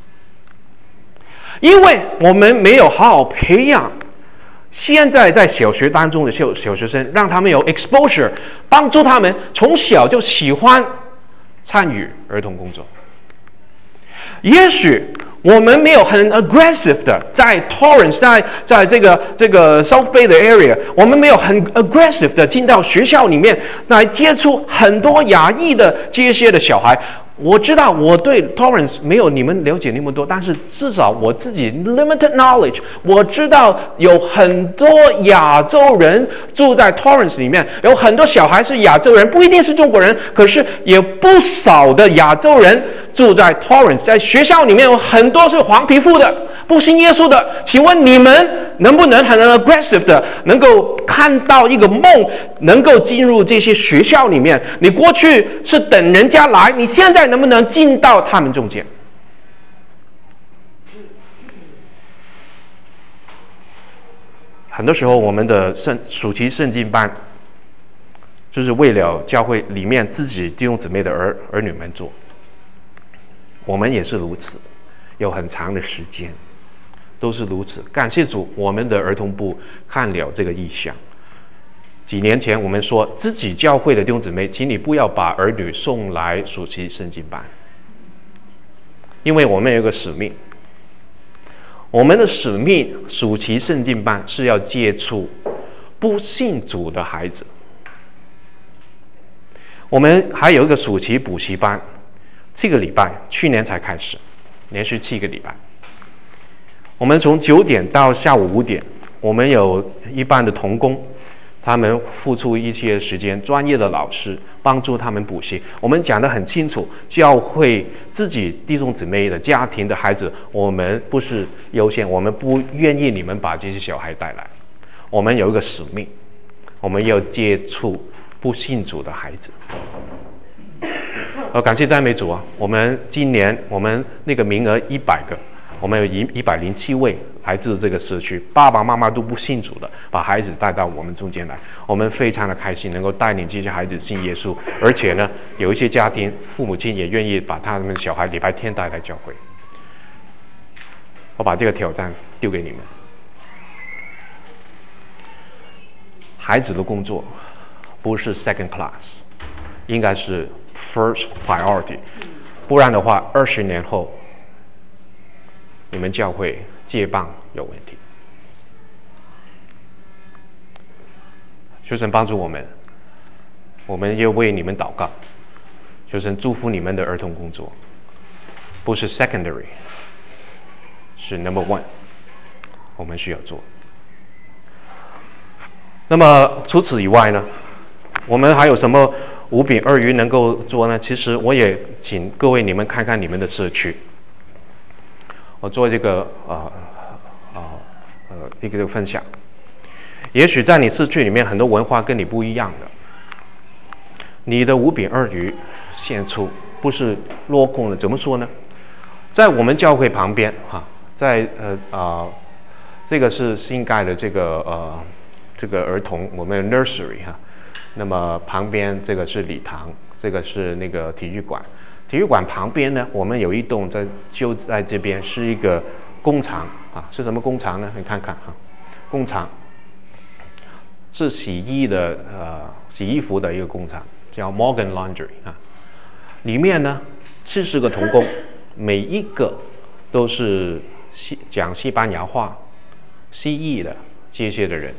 因为我们没有好好培养现在在小学当中的小学生，让他们有 exposure， 帮助他们从小就喜欢参与儿童工作。也许我们没有很 aggressive 的在 Torrance， 在这个 South Bay 的 area， 我们没有很 aggressive 的进到学校里面来接触很多亚裔的这些的小孩。 我知道我对 Torrance 没有你们了解那么多，但是至少我自己 limited knowledge， 我知道有很多亚洲人住在 Torrance 里面，有很多小孩是亚洲人，不一定是中国人，可是也不少的亚洲人住在 Torrance， 在学校里面有很多是黄皮肤的，不信耶稣的。请问你们能不能很 aggressive 的能够看到一个梦，能够进入这些学校里面？你过去是等人家来，你现在能不能进到他们中间？很多时候我们的暑期圣经班就是为了教会里面自己弟兄姊妹的儿女们做，我们也是如此，有很长的时间都是如此。感谢主，我们的儿童部看了这个意向。几年前我们说，自己教会的弟兄姊妹，请你不要把儿女送来暑期圣经班，因为我们有一个使命。我们的使命，暑期圣经班是要接触不信主的孩子。我们还有一个暑期补习班，7个礼拜，去年才开始，连续7个礼拜。我们从9点到下午5点，我们有一班的童工，他们付出一些时间，专业的老师帮助他们补习。我们讲得很清楚，教会自己弟兄姊妹的家庭的孩子，我们不是优先，我们不愿意你们把这些小孩带来。我们有一个使命，我们要接触不信主的孩子。感谢赞美主啊！我们今年我们那个名额100个。我们有107位来自这个社区，爸爸妈妈都不信主的，把孩子带到我们中间来，我们非常的开心，能够带领这些孩子信耶稣。而且呢，有一些家庭父母亲也愿意把他们的小孩礼拜天带来教会。我把这个挑战丢给你们，孩子的工作不是 second class， 应该是 first priority， 不然的话，20年后。你们教会接棒有问题，求神帮助我们，我们也为你们祷告，求神祝福你们的儿童工作，不是 secondary， 是 number one， 我们需要做。那么除此以外呢，我们还有什么五饼二鱼能够做呢？其实我也请各位你们看看你们的社区。我做这个一个分享，也许在你社区里面很多文化跟你不一样的，你的五饼二鱼献出不是落空的，怎么说呢？在我们教会旁边在这个是新盖的这个儿童我们的 nursery 那么旁边这个是礼堂，这个是那个体育馆。体育馆旁边呢，我们有一栋就在这边是一个工厂是什么工厂呢？你看看工厂是洗衣服的一个工厂，叫 Morgan Laundry 里面呢70个童工，每一个都是讲西班牙话、西裔的这些的人，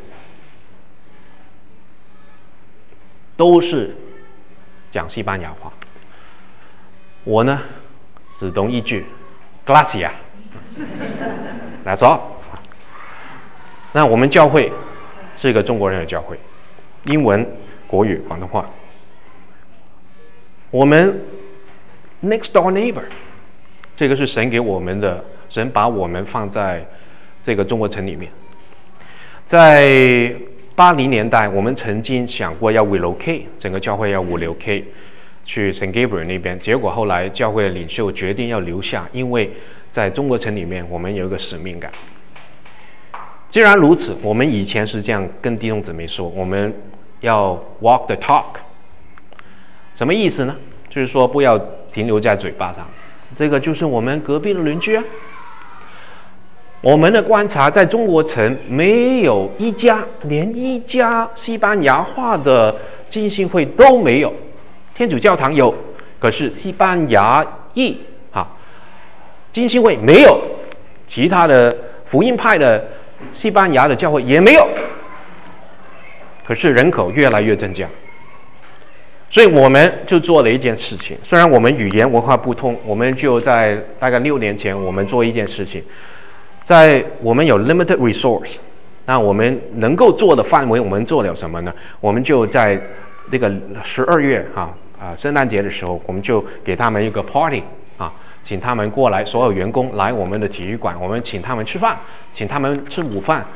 都是讲西班牙话。我呢，只懂一句 ，Gracias， That's all。那我们教会是一个中国人的教会，英文、国语、广东话。我们 next door neighbor， 这个是神给我们的，神把我们放在这个中国城里面。在80年代，我们曾经想过要 relocate， 整个教会要 relocate。去 St. Gabriel 那边，结果后来教会的领袖决定要留下，因为在中国城里面我们有一个使命感。既然如此，我们以前是这样跟弟兄姊妹说，我们要 walk the talk， 什么意思呢？就是说不要停留在嘴巴上，这个就是我们隔壁的邻居啊。我们的观察，在中国城没有连一家西班牙话的浸信会都没有。天主教堂有，可是西班牙裔浸信会没有，其他的福音派的西班牙的教会也没有。可是人口越来越增加， 所以我们就做了一件事情，虽然我们语言文化不通，我们就在大概6年前，我们做一件事情，在我们有 limited resource， 那我们能够做的范围，我们做了什么呢？我们就在这个12月圣诞节的时候，我们就给他们一个 party 请他们过来，所有员工来我们的体育馆，我们请他们吃饭，请他们吃午饭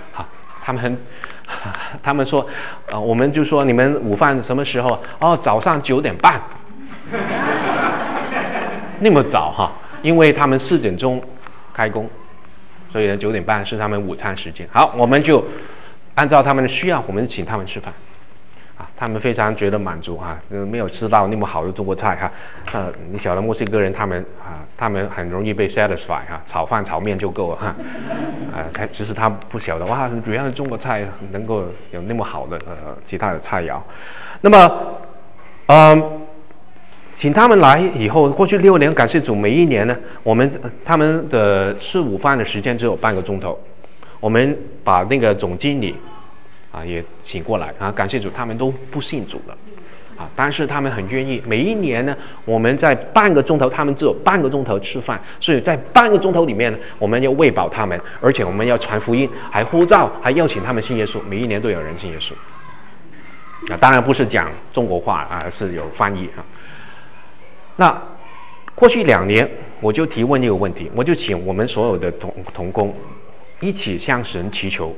他们说，我们就说你们午饭什么时候？早上9点半，那么早因为他们4点钟开工，所以呢9点半是他们午餐时间。好，我们就按照他们的需要，我们请他们吃饭。他们非常觉得满足没有吃到那么好的中国菜你晓得墨西哥人他们很容易被 satisfy 炒饭炒面就够了其实他不晓得原来中国菜能够有那么好的其他的菜肴。那么请他们来以后，过去6年，感谢主，每一年呢，他们的吃午饭的时间只有半个钟头，我们把那个总经理也请过来感谢主，他们都不信主了但是他们很愿意。每一年呢，我们在半个钟头，他们只有半个钟头吃饭，所以在半个钟头里面呢，我们要喂饱他们，而且我们要传福音，还呼召，还邀请他们信耶稣。每一年都有人信耶稣当然不是讲中国话是有翻译那过去2年，我就提问一个问题，我就请我们所有的同工一起向神祈求，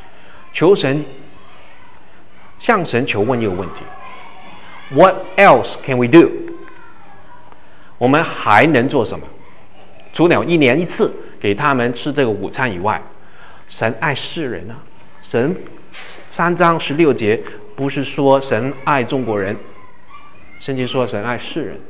向神求问一个问题 ：What else can we do？ 我们还能做什么？除了1年1次给他们吃这个午餐以外，神爱世人神3章16节不是说神爱中国人，圣经说神爱世人。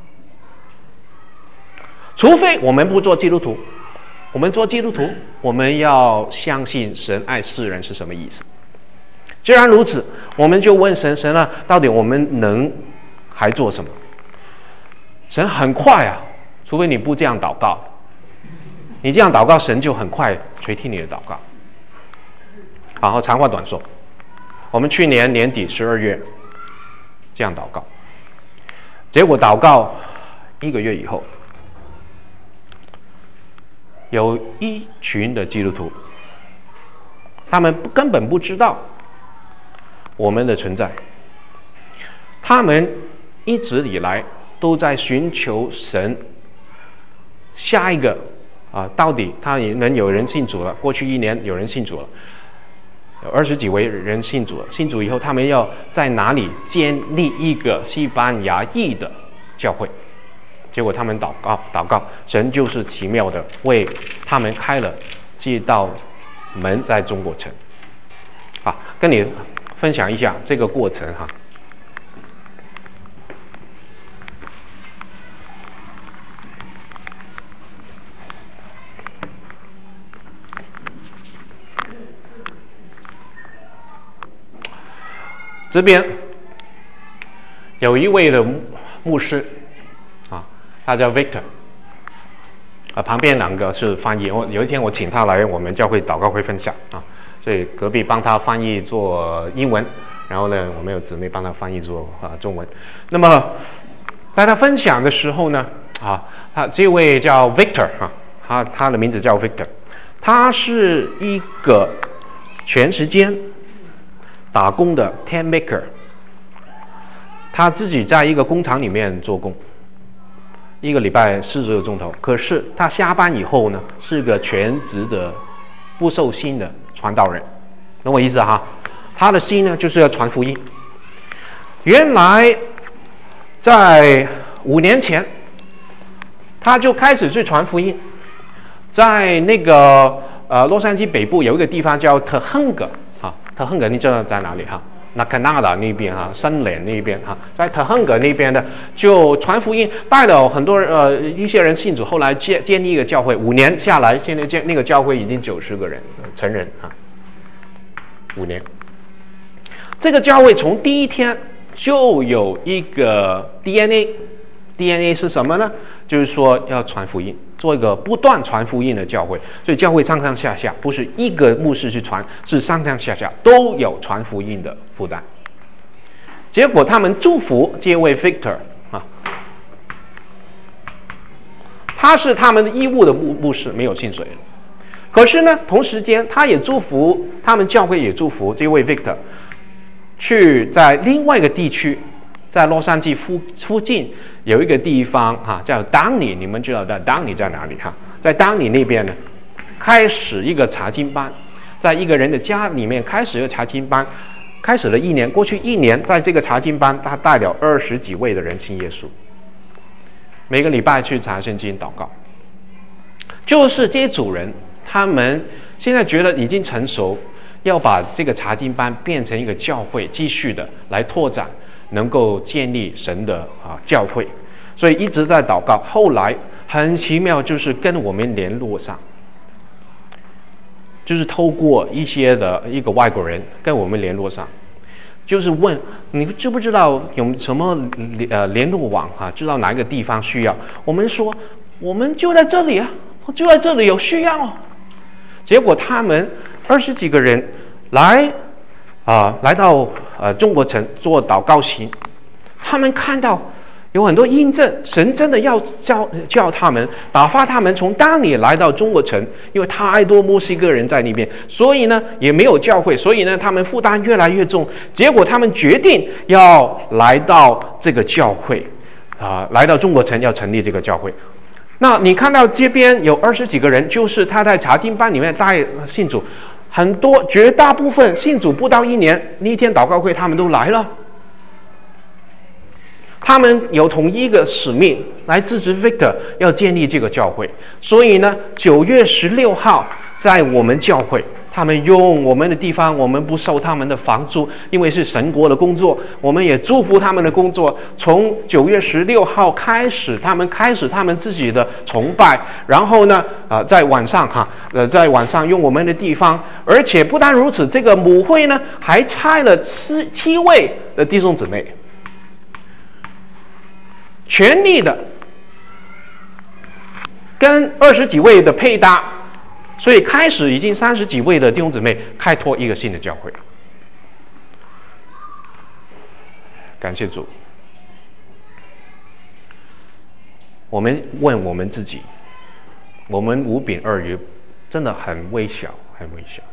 除非我们不做基督徒，我们做基督徒，我们要相信神爱世人是什么意思。既然如此，我们就问神到底我们能还做什么？神很快除非你不这样祷告，你这样祷告，神就很快垂听你的祷告。然后长话短说，我们去年年底12月这样祷告，结果祷告1个月以后，有一群的基督徒，他们根本不知道我们的存在，他们一直以来都在寻求神下一个到底他们有人信主了，过去1年有人信主了，有20几位人信主了，信主以后他们要在哪里建立一个西班牙裔的教会？结果他们祷告，神就是奇妙的为他们开了这道门在中国城。跟你分享一下这个过程这边有一位的牧师他叫 Victor 旁边2个是翻译。有一天我请他来我们教会祷告会分享所以隔壁帮他翻译做英文，然后呢我们有姊妹帮他翻译做中文。那么在他分享的时候呢他这位叫 Victor 他的名字叫 Victor， 他是一个全时间打工的 tent maker， 他自己在一个工厂里面做工，1个礼拜40个钟头。可是他下班以后呢，是个全职的不受薪的传道人，懂我意思他的心呢，就是要传福音。原来在5年前，他就开始去传福音，在那个洛杉矶北部有一个地方叫特亨格特亨格你知道在哪里那加拿大那边森林那边在特亨格那边呢，就传福音，带了很多一些人信主，后来建立一个教会。5年下来，现在那个教会已经90个人成人5年。这个教会从第一天就有一个 DNA 是什么呢？就是说要传福音，做一个不断传福音的教会。所以教会上上下下不是一个牧师去传，是上上下下都有传福音的负担。 结果他们祝福这位 Victor 啊，他是他们的义务的牧师，没有薪水。可是呢，同时间他也祝福他们教会，也祝福这位 Victor 去在另外一个地区，在洛杉矶附近有一个地方哈，叫当尼，你们知道的当尼在哪里哈？在当尼那边呢，开始一个查经班，在一个人的家里面开始一个查经班，开始了1年，过去1年，在这个查经班，他带了20几位的人信耶稣，每个礼拜去查圣经祷告。就是这些主人，他们现在觉得已经成熟，要把这个查经班变成一个教会，继续的来拓展，能够建立神的教会，所以一直在祷告。后来很奇妙，就是跟我们联络上，就是透过一个外国人跟我们联络上，就是问你知不知道有什么联络网知道哪一个地方需要？我们说我们就在这里啊，就在这里有需要哦。结果他们20几个人来到中国城做祷告行，他们看到有很多印证，神真的要叫他们打发他们从当里来到中国城，因为太多墨西哥人在那边，所以呢也没有教会，所以呢他们负担越来越重。结果他们决定要来到这个教会来到中国城，要成立这个教会。那你看到这边有20几个人，就是他在查经班里面带信主，很多绝大部分信主不到1年，那天祷告会他们都来了。他们有同一个使命来支持 Victor 要建立这个教会，所以呢9月16号在我们教会，他们用我们的地方，我们不收他们的房租，因为是神国的工作，我们也祝福他们的工作。从9月16号开始，他们开始他们自己的崇拜，然后呢在晚上用我们的地方，而且不但如此，这个母会呢还差了7位的弟兄姊妹，全力的跟20几位的配搭，所以开始已经30几位的弟兄姊妹开拓一个新的教会。感谢主。我们问我们自己，我们5饼2鱼真的很微小，很微小。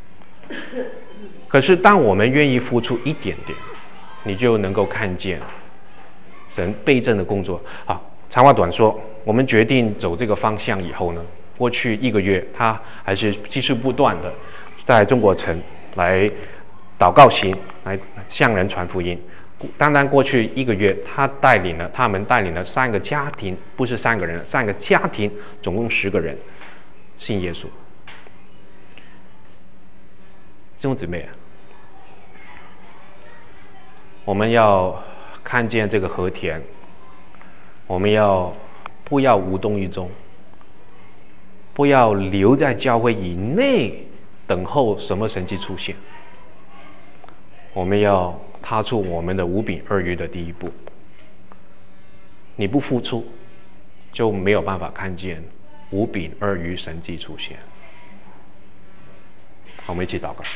可是当我们愿意付出一点点，你就能够看见神倍增的工作。长话短说，我们决定走这个方向以后呢，过去1个月，他还是继续不断的在中国城来祷告行，来向人传福音。单单过去1个月，他们带领了3个家庭，不是3个人，3个家庭，总共10个人信耶稣。弟兄姊妹啊，我们要看见这个和田，我们不要无动于衷，不要留在教会以内等候什么神迹出现。我们要踏出我们的5饼2鱼的第一步。你不付出，就没有办法看见5饼2鱼神迹出现。好，我们一起祷告。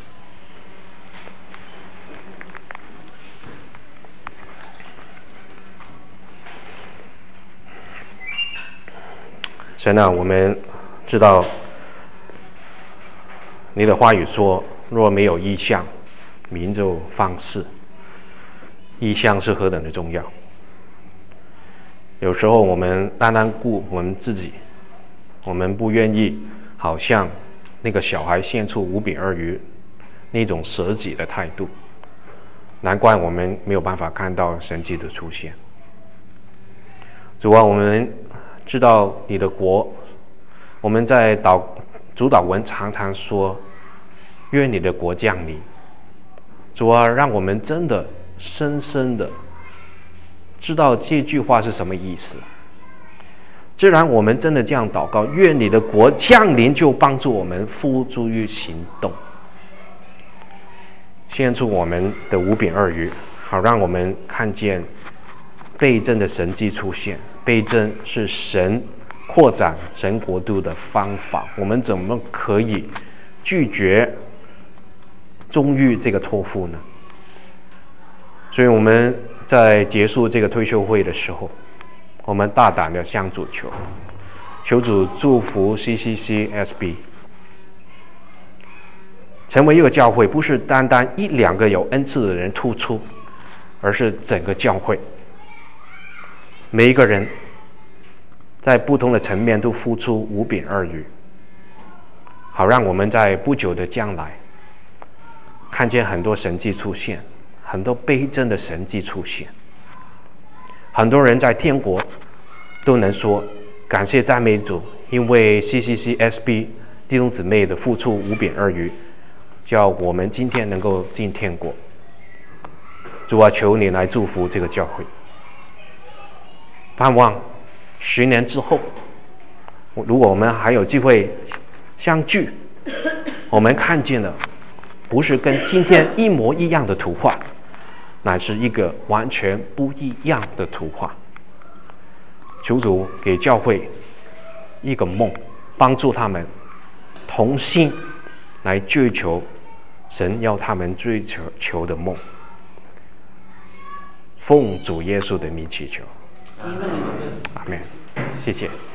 神啊，我们知道你的话语说，若没有异象，民就放肆。异象是何等的重要。有时候我们单单顾我们自己，我们不愿意好像那个小孩献出5饼2鱼那种舍己的态度，难怪我们没有办法看到神迹的出现。主啊，我们知道你的国，我们在主祷文常常说，愿你的国降临。主啊，让我们真的深深的知道这句话是什么意思。既然我们真的这样祷告，愿你的国降临，就帮助我们付诸于行动，献出我们的5饼2鱼，好让我们看见倍增的神迹出现。倍增是神扩展神国度的方法，我们怎么可以拒绝忠于这个托付呢？ 所以我们在结束这个退休会的时候，我们大胆的向主求，求主祝福 CCCSB 成为一个教会，不是单单一两个有恩赐的人突出，而是整个教会，每一个人在不同的层面都付出五饼二鱼，好让我们在不久的将来看见很多神迹出现，很多倍增的神迹出现，很多人在天国都能说感谢赞美主，因为 CCCSB 弟兄姊妹的付出五饼二鱼，叫我们今天能够进天国。主啊，求你来祝福这个教会，盼望10年之后，如果我们还有机会相聚，我们看见的不是跟今天一模一样的图画，乃是一个完全不一样的图画。求主给教会一个梦，帮助他们同心来追求神要他们追求的梦。奉主耶稣的名祈求，阿们，谢谢。